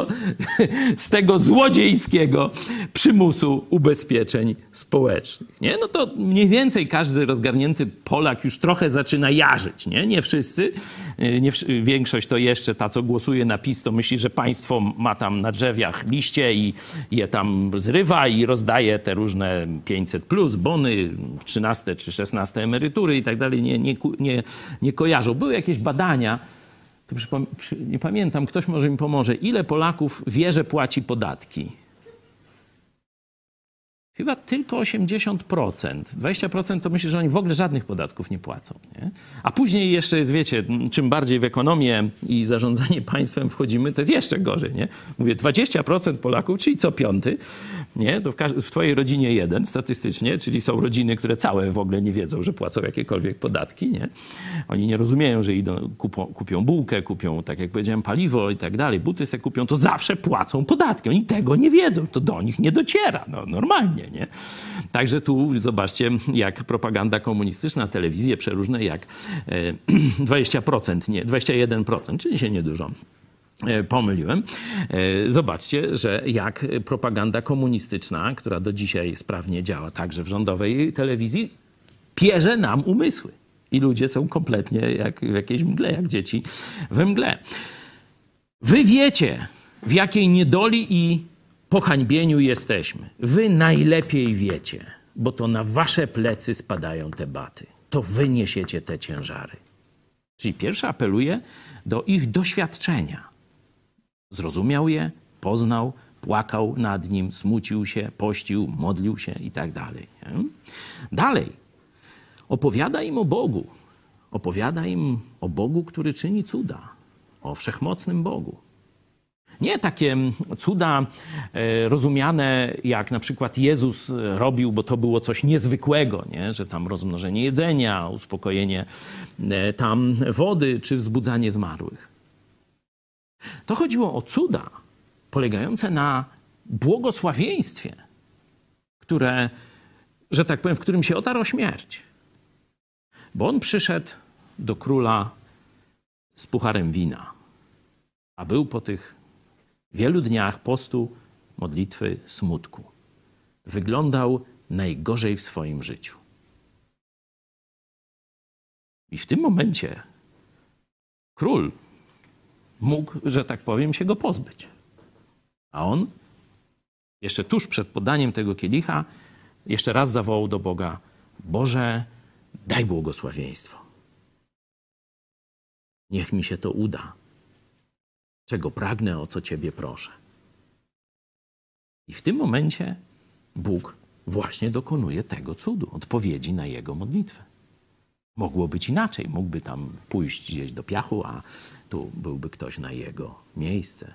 z tego złodziejskiego przymusu ubezpieczeń społecznych. Nie? No to mniej więcej każdy rozgarnięty Polak już trochę zaczyna jarzyć. Nie wszyscy. Większość to jeszcze ta, co głosuje na PiS, to myśli, że państwo ma tam na drzewiach liście i je tam zrywa i rozdaje te różne 500+, bony, 13 czy 16 emerytury i tak dalej. Nie kojarzą. Były jakieś badania, to nie pamiętam, ktoś może mi pomoże, ile Polaków wie, że płaci podatki? Chyba tylko 80%. 20% to myślę, że oni w ogóle żadnych podatków nie płacą. Nie? A później jeszcze jest, wiecie, czym bardziej w ekonomię i zarządzanie państwem wchodzimy, to jest jeszcze gorzej. Nie? Mówię, 20% Polaków, czyli co piąty, nie? To w twojej rodzinie jeden statystycznie, czyli są rodziny, które całe w ogóle nie wiedzą, że płacą jakiekolwiek podatki. Nie? Oni nie rozumieją, że idą, kupią bułkę, kupią, tak jak powiedziałem, paliwo i tak dalej, buty se kupią, to zawsze płacą podatki. Oni tego nie wiedzą, to do nich nie dociera. No, normalnie. Nie? Także tu zobaczcie, jak propaganda komunistyczna, telewizje przeróżne, jak 20%, nie, 21%, czyli się niedużo pomyliłem. Zobaczcie, że jak propaganda komunistyczna, która do dzisiaj sprawnie działa także w rządowej telewizji, pierze nam umysły. I ludzie są kompletnie jak w jakiejś mgle, jak dzieci we mgle. Wy wiecie, w jakiej niedoli i pohańbieniu jesteśmy. Wy najlepiej wiecie, bo to na wasze plecy spadają te baty. To wy niesiecie te ciężary. Czyli pierwszy apeluje do ich doświadczenia. Zrozumiał je, poznał, płakał nad nim, smucił się, pościł, modlił się i tak dalej. Dalej. Opowiada im o Bogu. Opowiada im o Bogu, który czyni cuda. O wszechmocnym Bogu. Nie takie cuda rozumiane, jak na przykład Jezus robił, bo to było coś niezwykłego, nie? Że tam rozmnożenie jedzenia, uspokojenie tam wody, czy wzbudzanie zmarłych. To chodziło o cuda polegające na błogosławieństwie, które, że tak powiem, w którym się otarł o śmierć. Bo on przyszedł do króla z pucharem wina, a był po tych wielu dniach postu, modlitwy, smutku. Wyglądał najgorzej w swoim życiu. I w tym momencie król mógł, że tak powiem, się go pozbyć. A on jeszcze tuż przed podaniem tego kielicha jeszcze raz zawołał do Boga: Boże, daj błogosławieństwo. Niech mi się to uda. Czego pragnę, o co Ciebie proszę. I w tym momencie Bóg właśnie dokonuje tego cudu, odpowiedzi na jego modlitwę. Mogło być inaczej. Mógłby tam pójść gdzieś do piachu, a tu byłby ktoś na jego miejsce.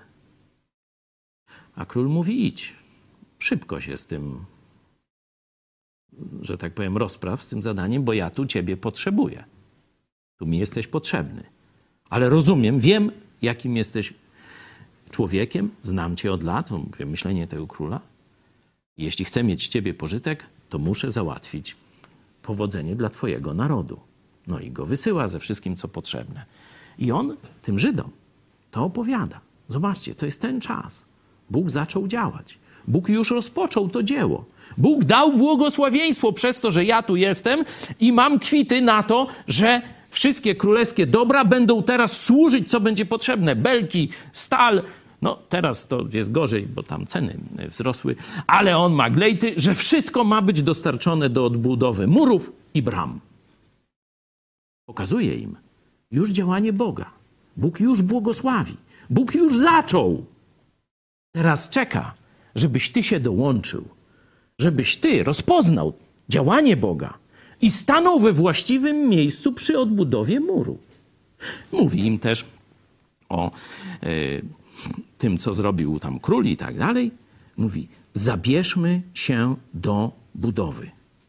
A król mówi: idź. Szybko się z tym, że tak powiem, rozpraw z tym zadaniem, bo ja tu ciebie potrzebuję. Tu mi jesteś potrzebny. Ale rozumiem, wiem, jakim jesteś człowiekiem, znam cię od lat, to mówię, myślenie tego króla. Jeśli chcę mieć z ciebie pożytek, to muszę załatwić powodzenie dla twojego narodu. No i go wysyła ze wszystkim, co potrzebne. I on tym Żydom to opowiada. Zobaczcie, to jest ten czas. Bóg zaczął działać. Bóg już rozpoczął to dzieło. Bóg dał błogosławieństwo przez to, że ja tu jestem i mam kwity na to, że wszystkie królewskie dobra będą teraz służyć, co będzie potrzebne. Belki, stal. No teraz to jest gorzej, bo tam ceny wzrosły. Ale on ma glejty, że wszystko ma być dostarczone do odbudowy murów i bram. Pokazuje im już działanie Boga. Bóg już błogosławi. Bóg już zaczął. Teraz czeka, żebyś ty się dołączył. Żebyś ty rozpoznał działanie Boga i stanął we właściwym miejscu przy odbudowie muru. Mówi im też o tym, co zrobił tam król i tak dalej. Mówi: zabierzmy się do budowy.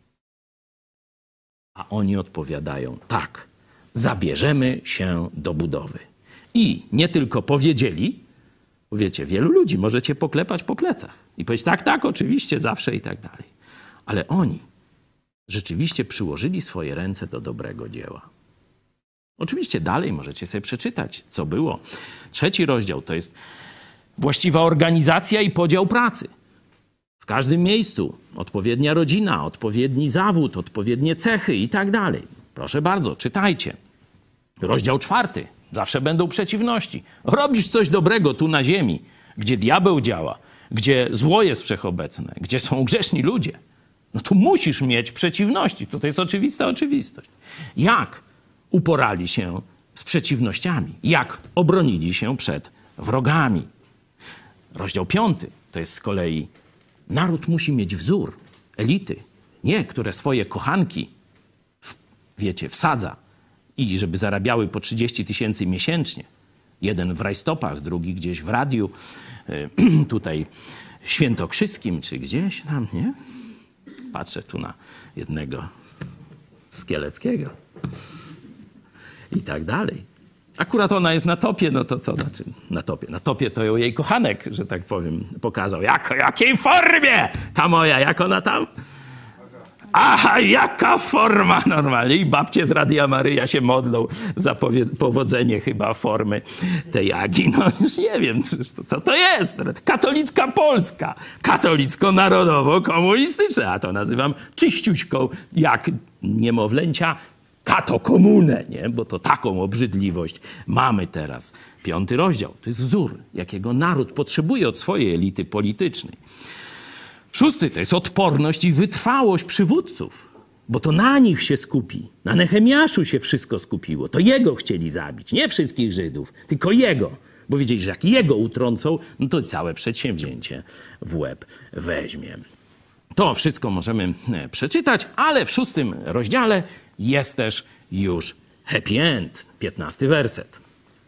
A oni odpowiadają: tak, zabierzemy się do budowy. I nie tylko powiedzieli, bo wiecie, wielu ludzi możecie poklepać po plecach i powiedzieć: tak, tak, oczywiście, zawsze i tak dalej. Ale oni rzeczywiście przyłożyli swoje ręce do dobrego dzieła. Oczywiście dalej możecie sobie przeczytać, co było. 3 rozdział to jest właściwa organizacja i podział pracy. W każdym miejscu odpowiednia rodzina, odpowiedni zawód, odpowiednie cechy i tak dalej. Proszę bardzo, czytajcie. Rozdział 4. Zawsze będą przeciwności. Robisz coś dobrego tu na ziemi, gdzie diabeł działa, gdzie zło jest wszechobecne, gdzie są grzeszni ludzie. No to musisz mieć przeciwności. To jest oczywista oczywistość. Jak uporali się z przeciwnościami? Jak obronili się przed wrogami? Rozdział 5 to jest z kolei: naród musi mieć wzór, elity, nie, które swoje kochanki, wiecie, wsadza i żeby zarabiały po 30 000 miesięcznie. Jeden w rajstopach, drugi gdzieś w radiu, tutaj świętokrzyskim, czy gdzieś tam, nie? Patrzę tu na jednego z Kieleckiego i tak dalej. Akurat ona jest na topie, no to co znaczy na topie? Na topie to ją jej kochanek, że tak powiem, pokazał. Jakiej formie ta moja, jak ona tam? Aha, jaka forma normalnie. I babcie z Radia Maryja się modlą za powodzenie chyba formy tej Agi. No już nie wiem, co to jest. Katolicka Polska. Katolicko-narodowo-komunistyczna. A to nazywam czyściuśką, jak niemowlęcia katokomunę, nie? Bo to taką obrzydliwość mamy teraz. 5 rozdział. To jest wzór, jakiego naród potrzebuje od swojej elity politycznej. 6 to jest odporność i wytrwałość przywódców, bo to na nich się skupi. Na Nehemiaszu się wszystko skupiło. To jego chcieli zabić, nie wszystkich Żydów, tylko jego. Bo wiedzieli, że jak jego utrącą, no to całe przedsięwzięcie w łeb weźmie. To wszystko możemy przeczytać, ale w 6 rozdziale jest też już happy end. 15 werset.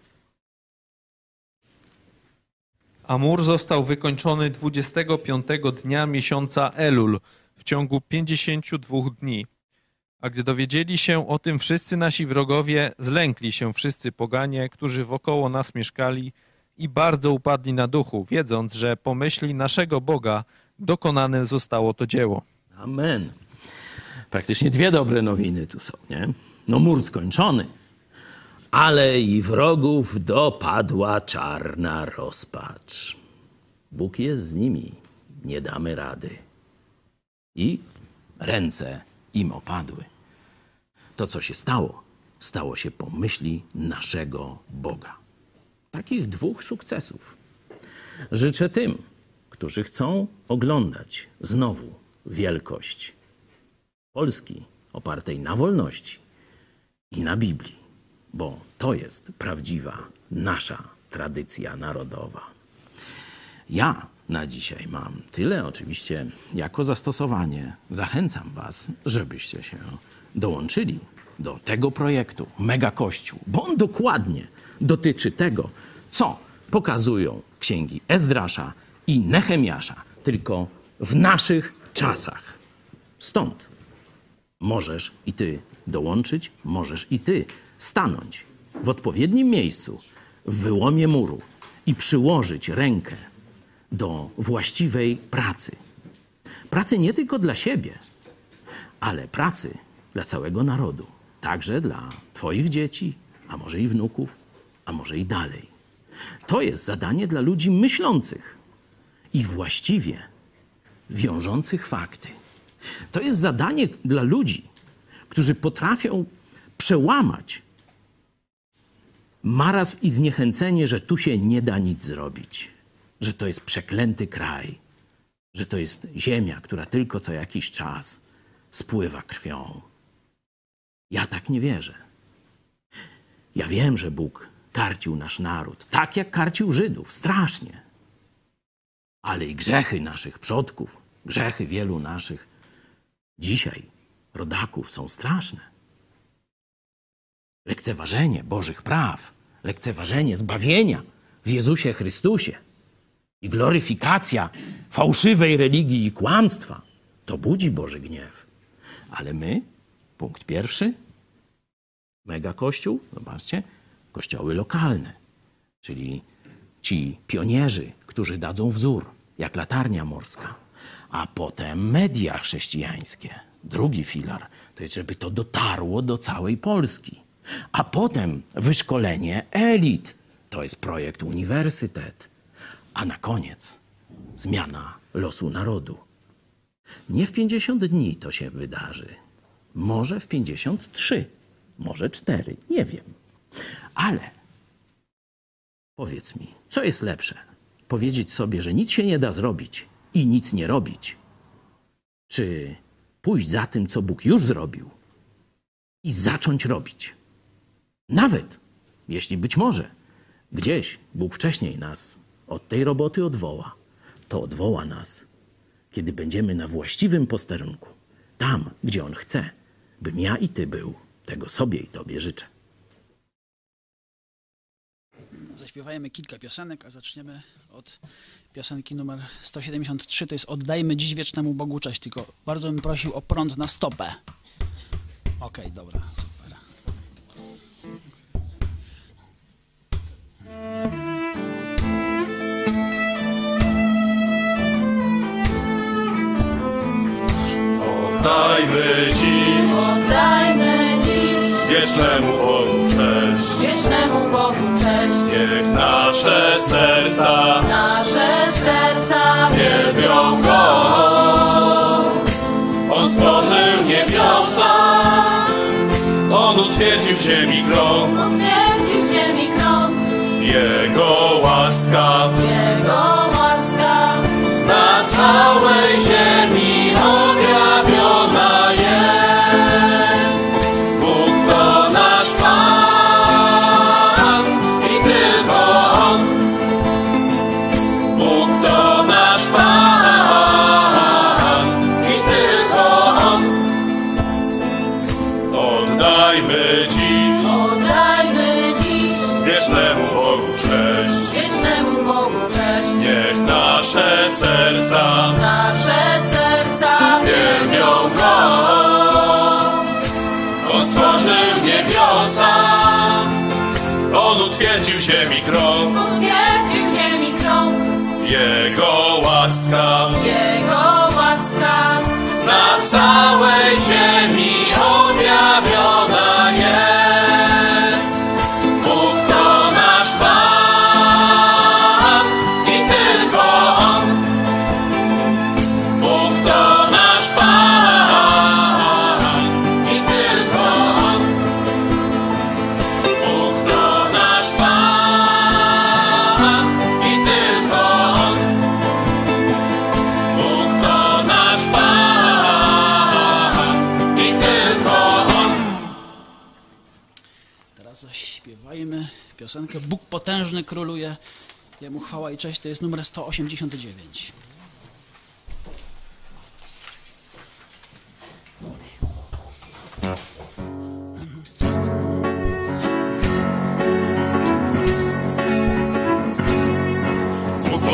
A mur został wykończony 25 dnia miesiąca Elul w ciągu 52 dni. A gdy dowiedzieli się o tym wszyscy nasi wrogowie, zlękli się wszyscy poganie, którzy wokoło nas mieszkali i bardzo upadli na duchu, wiedząc, że po myśli naszego Boga dokonane zostało to dzieło. Amen. Praktycznie 2 dobre nowiny tu są, nie? No mur skończony, ale i wrogów dopadła czarna rozpacz. Bóg jest z nimi, nie damy rady. I ręce im opadły. To, co się stało, stało się po myśli naszego Boga. Takich 2 sukcesów życzę tym, którzy chcą oglądać znowu wielkość Polski opartej na wolności i na Biblii, bo to jest prawdziwa nasza tradycja narodowa. Ja na dzisiaj mam tyle. Oczywiście jako zastosowanie zachęcam was, żebyście się dołączyli do tego projektu Mega Kościół, bo on dokładnie dotyczy tego, co pokazują księgi Ezdrasza i Nehemiasza, tylko w naszych czasach. Stąd możesz i ty dołączyć, możesz i ty stanąć w odpowiednim miejscu, w wyłomie muru i przyłożyć rękę do właściwej pracy. Pracy nie tylko dla siebie, ale pracy dla całego narodu. Także dla twoich dzieci, a może i wnuków, a może i dalej. To jest zadanie dla ludzi myślących i właściwie wiążących fakty. To jest zadanie dla ludzi, którzy potrafią przełamać marazm i zniechęcenie, że tu się nie da nic zrobić, że to jest przeklęty kraj, że to jest ziemia, która tylko co jakiś czas spływa krwią. Ja tak nie wierzę. Ja wiem, że Bóg karcił nasz naród, tak jak karcił Żydów, strasznie. Ale i grzechy naszych przodków, grzechy wielu naszych dzisiaj rodaków są straszne. Lekceważenie Bożych praw, lekceważenie zbawienia w Jezusie Chrystusie i gloryfikacja fałszywej religii i kłamstwa, to budzi Boży gniew. Ale my, punkt pierwszy, Mega Kościół, zobaczcie, kościoły lokalne, czyli ci pionierzy, którzy dadzą wzór, jak latarnia morska, a potem media chrześcijańskie. Drugi filar to jest, żeby to dotarło do całej Polski. A potem wyszkolenie elit. To jest projekt uniwersytet. A na koniec zmiana losu narodu. Nie w 50 dni to się wydarzy. Może w 53, może 4, nie wiem. Ale powiedz mi, co jest lepsze? Powiedzieć sobie, że nic się nie da zrobić i nic nie robić? Czy pójść za tym, co Bóg już zrobił i zacząć robić? Nawet jeśli być może gdzieś Bóg wcześniej nas od tej roboty odwoła, to odwoła nas, kiedy będziemy na właściwym posterunku, tam, gdzie On chce, bym ja i ty był. Tego sobie i tobie życzę. Zaśpiewajmy kilka piosenek, a zaczniemy od piosenki numer 173. To jest Oddajmy dziś wiecznemu Bogu cześć. Tylko bardzo bym prosił o prąd na stopę. Okej, dobra, super. Oddajmy dziś wiecznemu Bogu cześć. Wiecznemu Bogu cześć. Niech nasze serca wielbią Go. On stworzył niebiosa, On utwierdził ziemi krąg. Utwierdził ziemi krąg. Jego łaska na całej ziemi objawiona jest. Bóg to nasz Pan i tylko On. Bóg to nasz Pan i tylko On. Oddajmy dziś wiecznemu Bogu cześć. Wiecznemu Bogu cześć. Niech nasze serca wielbią Go. On stworzył niebiosa, On utwierdził ziemi krąg. Utwierdził ziemi krąg. Jego łaska na całej ziemi objawiona jest. Bóg to nasz Pan i tylko On. Bóg to nasz Pan i tylko On. Bóg to nasz Pan i tylko On. Bóg to nasz Pan i tylko On. Teraz zaśpiewajmy piosenkę Bóg potężny króluje. Jemu chwała i cześć. To jest numer 189.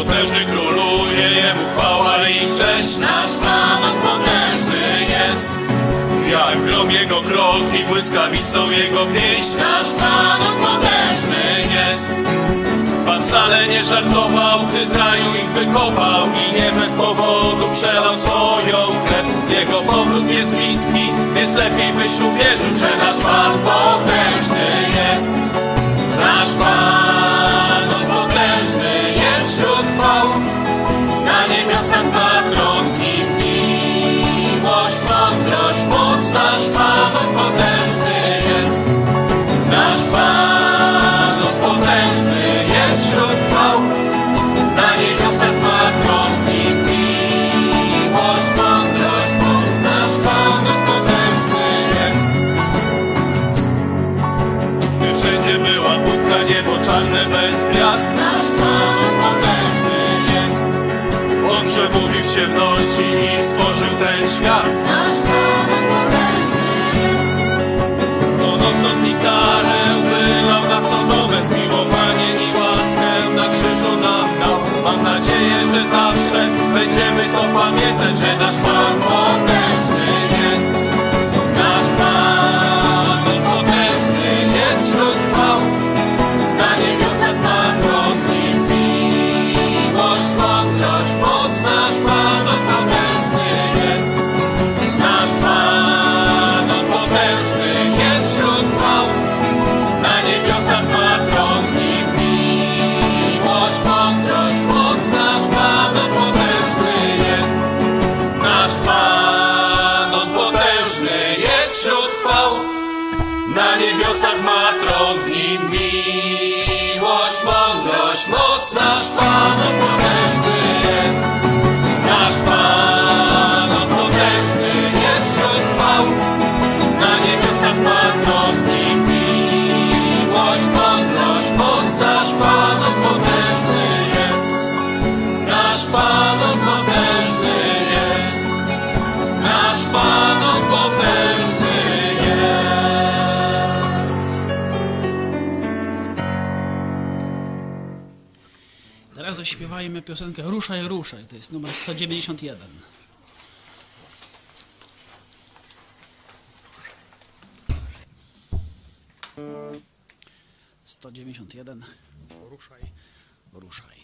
potężny króluje, Jemu chwała i cześć. Nasz Pan on potężny jest. Jak grom Jego krok i błyskawicą Jego pieśń. Nasz Pan on potężny jest. Pan wcale nie żartował, gdy z raju ich wykopał i nie bez powodu przelał swoją krew. Jego powrót jest bliski, więc lepiej byś uwierzył, że nasz Pan potężny jest. Nasz Pan on potężny jest wśród chwał. Na niebiosach patron i miłość, mądrość, moc. Nasz Pan on potężny jest. Nasz Pan on potężny jest wśród chwał. Na niebiosach patron i miłość, mądrość, moc. Nasz Pan on potężny jest. Gdy wszędzie była pustka, niebo czarne bez gwiazd. Nasz Pan on potężny jest. On przemówił w ciemności i stworzył ten świat. Nasz Pan on potężny jest. On osąd i karę wylał na Sodomę, zmiłowanie i łaskę na krzyżu nam dał. Mam nadzieję, że zawsze będziemy to pamiętać, że nasz Pan potężny jest. Nasz Pan on potężny jest wśród chwał. Na niebiosach patron i miłość, mądrość, moc. Nasz Pan on potężny jest. Nasz Pan on potężny jest wśród chwał. Na niebiosach patron i miłość, mądrość, moc. Nasz Pan on potężny jest. Nasz Pan on potężny jest wśród chwał. Na niebiosach ma tron, w nim miłość, mądrość, moc. Nasz Pan on potężny jest. Nasz Pan on potężny jest wśród chwał. Na niebiosach ma tron, w nim miłość, mądrość, moc. Nasz Pan on potężny jest. Nasz Pan on potężny jest. Nasz Pan on potężny jest. Teraz zaśpiewajmy piosenkę Ruszaj, ruszaj. To jest numer 191. Ruszaj, ruszaj.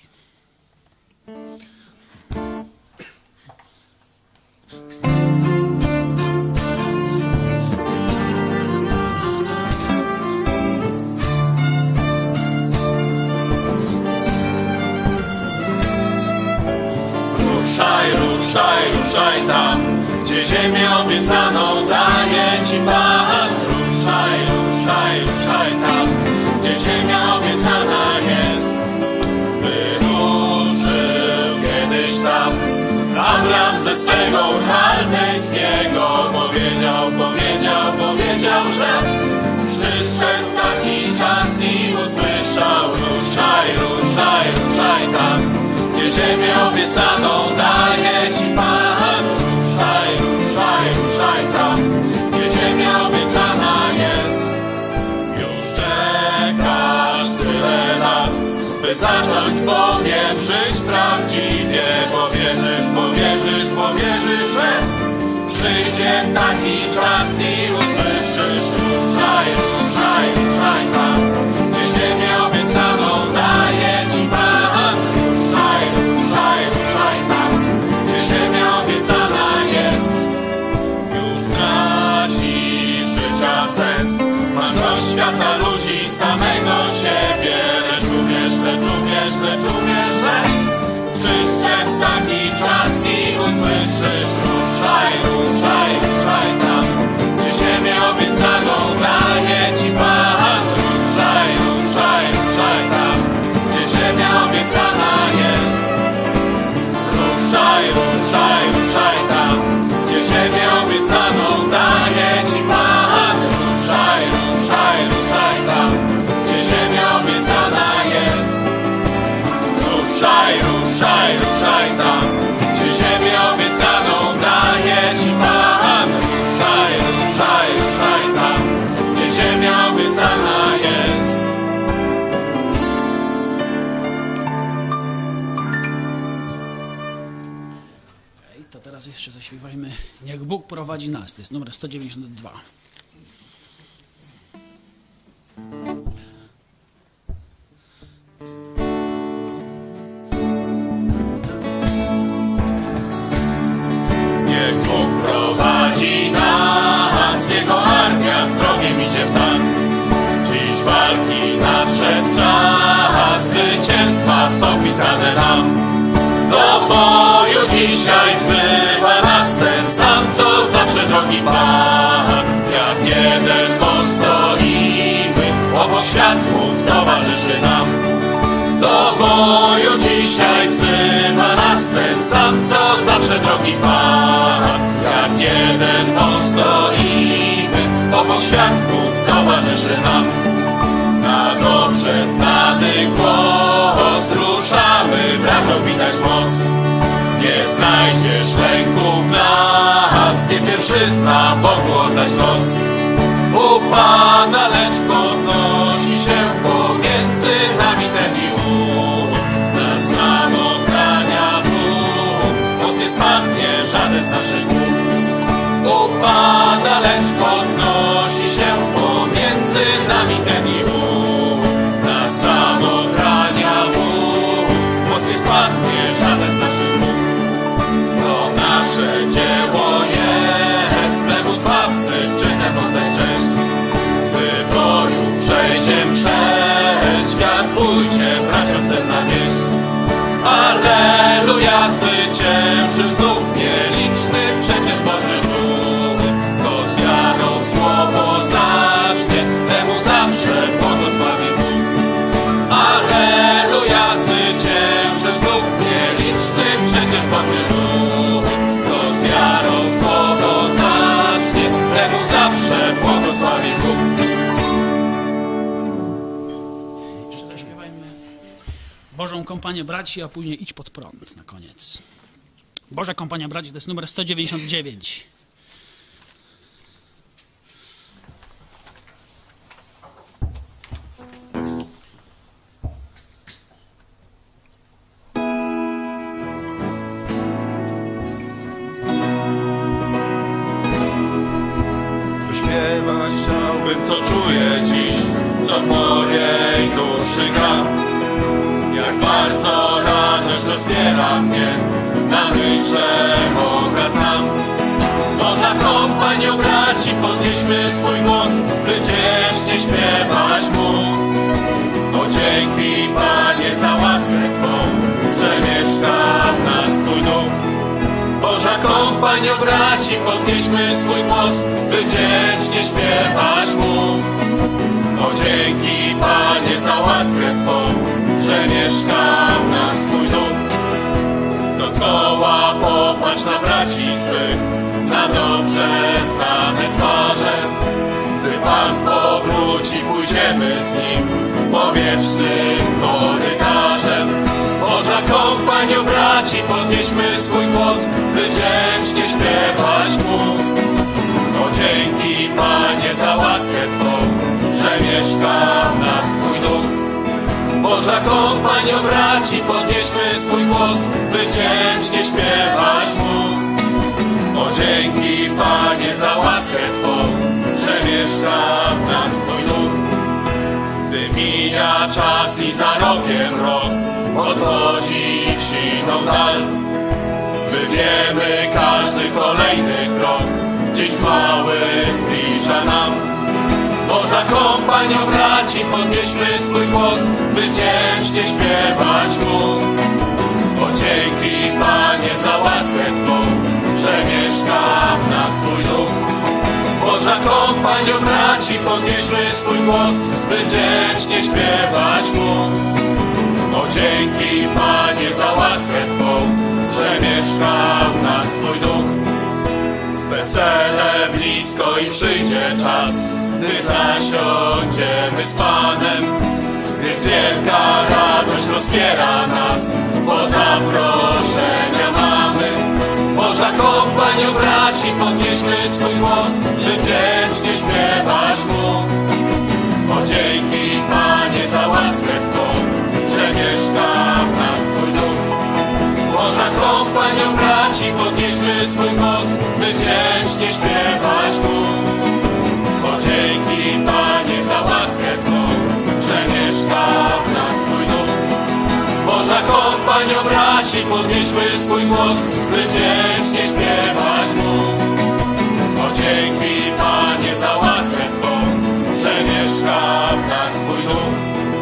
Ruszaj, ruszaj, ruszaj tam, gdzie ziemię obiecaną daje Ci Pan. Ruszaj, ruszaj, ruszaj tam, gdzie ziemia obiecana jest. Wyruszył kiedyś tam Abram ze swego ur chaldejskiego. Powiedział, że przyszedł taki czas i usłyszał. Ruszaj, ruszaj, ruszaj tam, gdzie ziemię obiecaną daje Ci Pan. Ruszaj, ruszaj, ruszaj tam, gdzie ziemia obiecana jest. Już czekasz tyle lat, by zacząć z Bogiem żyć prawdziwie. Powierzysz, że przyjdzie taki czas i usłyszysz. Ruszaj, ruszaj, ruszaj tam, gdzie ziemię obiecaną daje Ci Pan. Ruszaj, ruszaj, ruszaj tam, gdzie ziemia obiecana jest. Już tracisz życia sens, masz dość świata, ludzi, samego siebie. Lecz uwierz, że przyszedł taki czas i usłyszysz. Ruszaj, ruszaj, ruszaj tam, gdzie ziemię obiecaną daje Ci Pan. Ruszaj, ruszaj, ruszaj tam, gdzie ziemia obiecana jest. Ruszaj, ruszaj, ruszaj tam, gdzie ziemię obiecaną daje Ci Pan. Ruszaj, ruszaj, ruszaj tam, gdzie ziemia obiecana jest. Ruszaj, ruszaj, ruszaj tam, gdzie ziemię obiecaną daje Ci Pan. Ruszaj, ruszaj, ruszaj tam, gdzie ziemia obiecana jest. Teraz jeszcze zaśpiewajmy Niech Bóg prowadzi nas. To jest numer 192. Niech Bóg prowadzi nas, Jego armia z wrogiem idzie w tak. Dziś walki nadszedł czas, zwycięstwa są pisane nam. Do boju dzisiaj wzywa nas ten sam, co zawsze drogi Pan. Jak jeden mąż stoimy, obok światłów towarzyszy nam. Do boju dzisiaj wzywa nas ten sam, co zawsze drogi Pan. Jak jeden mąż stoimy, obok światłów towarzyszy nam. Na dobrze znany głos ruszamy, wrażą widać moc. Nie znajdziesz lęku w nas, nie pierwszy zna Bogu oddać los. U Pana lecz podnosi się pomiędzy nami ten i ów. Nas sam ochrania Bóg, moc nie spadnie żaden z naszych głów. U Pana lecz podnosi się pomiędzy nami ten i ów. Nas sam ochrania Bóg, moc nie spadnie żaden z naszych głów. To nasze dzieło jest, memu Zbawcy czynem oddaj cześć. Gdy boju przejdziem przez świat, pójdzie braciom cenna wieść. Alleluja, zwyciężył znów nieliczny przecież Boży Bóg. To z wiarą słowo zacznie, temu zawsze błogosławi Bóg. Alleluja, zwyciężył znów nieliczny przecież Boży Bóg. To z wiarą słowo zacznie, temu zawsze błogosławi Bóg. Jeszcze zaśpiewajmy Bożą kompanię braci, a później Idź pod prąd na koniec. Boża kompania braci to jest numer 199. Śpiewać chciałbym, co czuję dziś, co w mojej duszy gra. Jak bardzo radość rozpiera mnie, na myśl, że Boga znam. Boża kompanio braci, podnieśmy swój głos, by wdzięcznie śpiewać Mu. O dzięki Panie za łaskę Twą, że mieszka w nas Twój duch. Boża kompanio braci, podnieśmy swój głos, by wdzięcznie śpiewać Mu. O dzięki Panie za łaskę Twą, że mieszka w nas Twój duch. Dookoła popatrz na braci swych, na dobrze znane twarze. Gdy Pan powróci, pójdziemy z Nim po wiecznym korytarzem. Boża kompanio braci, podnieśmy swój głos, by wdzięcznie śpiewać Mu. O dzięki Panie za łaskę Twą, że mieszka w nas Twój duch. Boża kompanio braci, podnieśmy swój głos, by wdzięcznie śpiewać Mu. O dzięki Panie za łaskę Twą, że mieszka w nas Twój duch. Gdy mija czas i za rokiem rok odchodzi w siną dal, my wiemy, każdy kolejny krok dzień chwały zbliża nam. Boża kompanio braci, podnieśmy swój głos, by wdzięcznie śpiewać Mu. O dzięki Panie za łaskę Twą, że mieszka w nas Twój duch. Boża kompanio braci, podnieśmy swój głos, by wdzięcznie śpiewać Mu. O dzięki Panie za łaskę Twą, że mieszka w nas Twój duch. Wesele blisko i przyjdzie czas, gdy zasiądziemy z Panem. Więc wielka radość rozpiera nas, bo zaproszenia mamy. Boża kompanio braci, podnieśmy swój głos, by wdzięcznie śpiewać Mu. O dzięki Panie za łaskę Twą, że mieszka w nas Twój duch. Boża kompanio braci, podnieśmy swój głos, by wdzięcznie śpiewać Mu. Bo dzięki, Panie, za łaskę Twą, że mieszka w nas Twój duch. Boża kompanio braci, podnieśmy swój głos, by wdzięcznie śpiewać Mu. Bo dzięki, Panie, za łaskę Twą, że mieszka w nas Twój duch.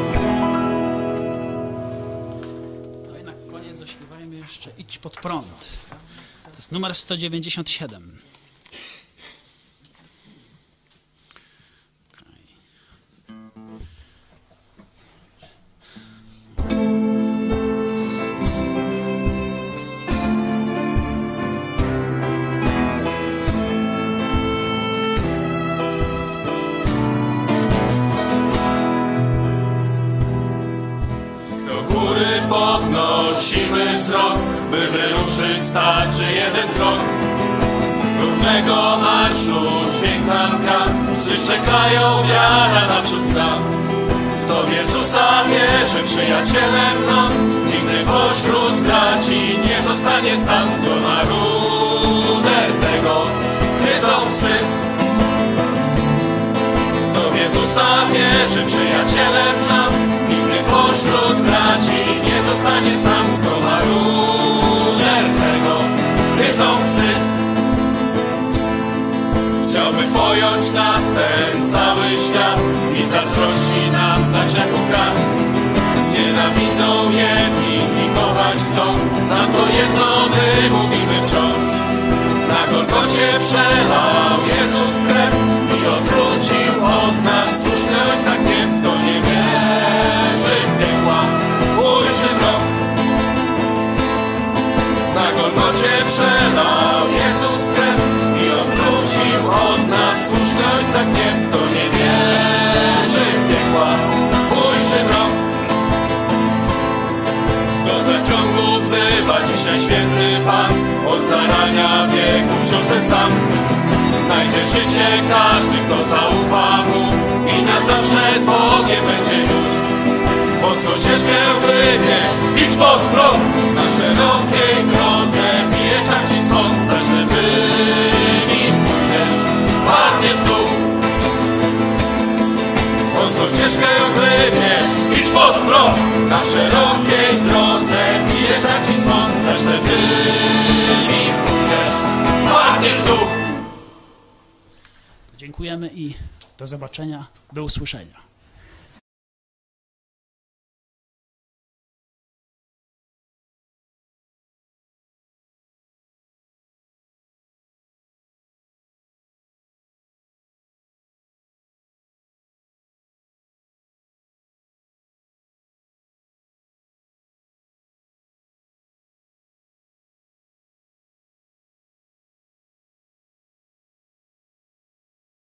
No i na koniec zaśpiewajmy jeszcze Idź pod prąd. To jest numer 197. Podnosimy wzrok, by wyruszyć starczy jeden krok. Równego marszu dźwięk nam gra, psy szczekają, wiara naprzód nam. Kto w Jezusa wierzy, przyjacielem nam, nigdy pośród braci nie zostanie sam. Kto ma ruder tego, gryzą psy. Kto w Jezusa wierzy, przyjacielem nam, nigdy pośród braci nie zostanie sam. Kto ma ruder tego, gryzą psy. Chciałby pojąć nas ten cały świat i zazdrości nam za grzechu kar. Nienawidzą jedni i kochać chcą, nam to jedno my mówimy wciąż. Na Golgocie przelał Jezus krew i odwrócił od nas słuszny Ojca gniew. Kto nie wierzy w piekła, ujrzy mrok. Na Golgocie przelał Jezus krew i odwrócił od nas słuszny Ojca gniew. Kto nie wierzy w piekła, ujrzy mrok. Do zaciągu wzywa dzisiaj święty Pan, od zarania wieków wciąż ten sam. Znajdzie życie każdy, kto zaufa Mu i na zawsze z Bogiem będzie już. Wąską ścieżkę wybierz, idź pod prąd. Na szerokiej drodze pieczak Ci sąd, za ślepymi pójdziesz, padniesz w dół. Wąską ścieżkę wybierz, idź pod prąd. Na szerokiej drodze pieczak Ci sąd, za ślepymi pójdziesz, padniesz w dół. Dziękujemy i do zobaczenia, do usłyszenia.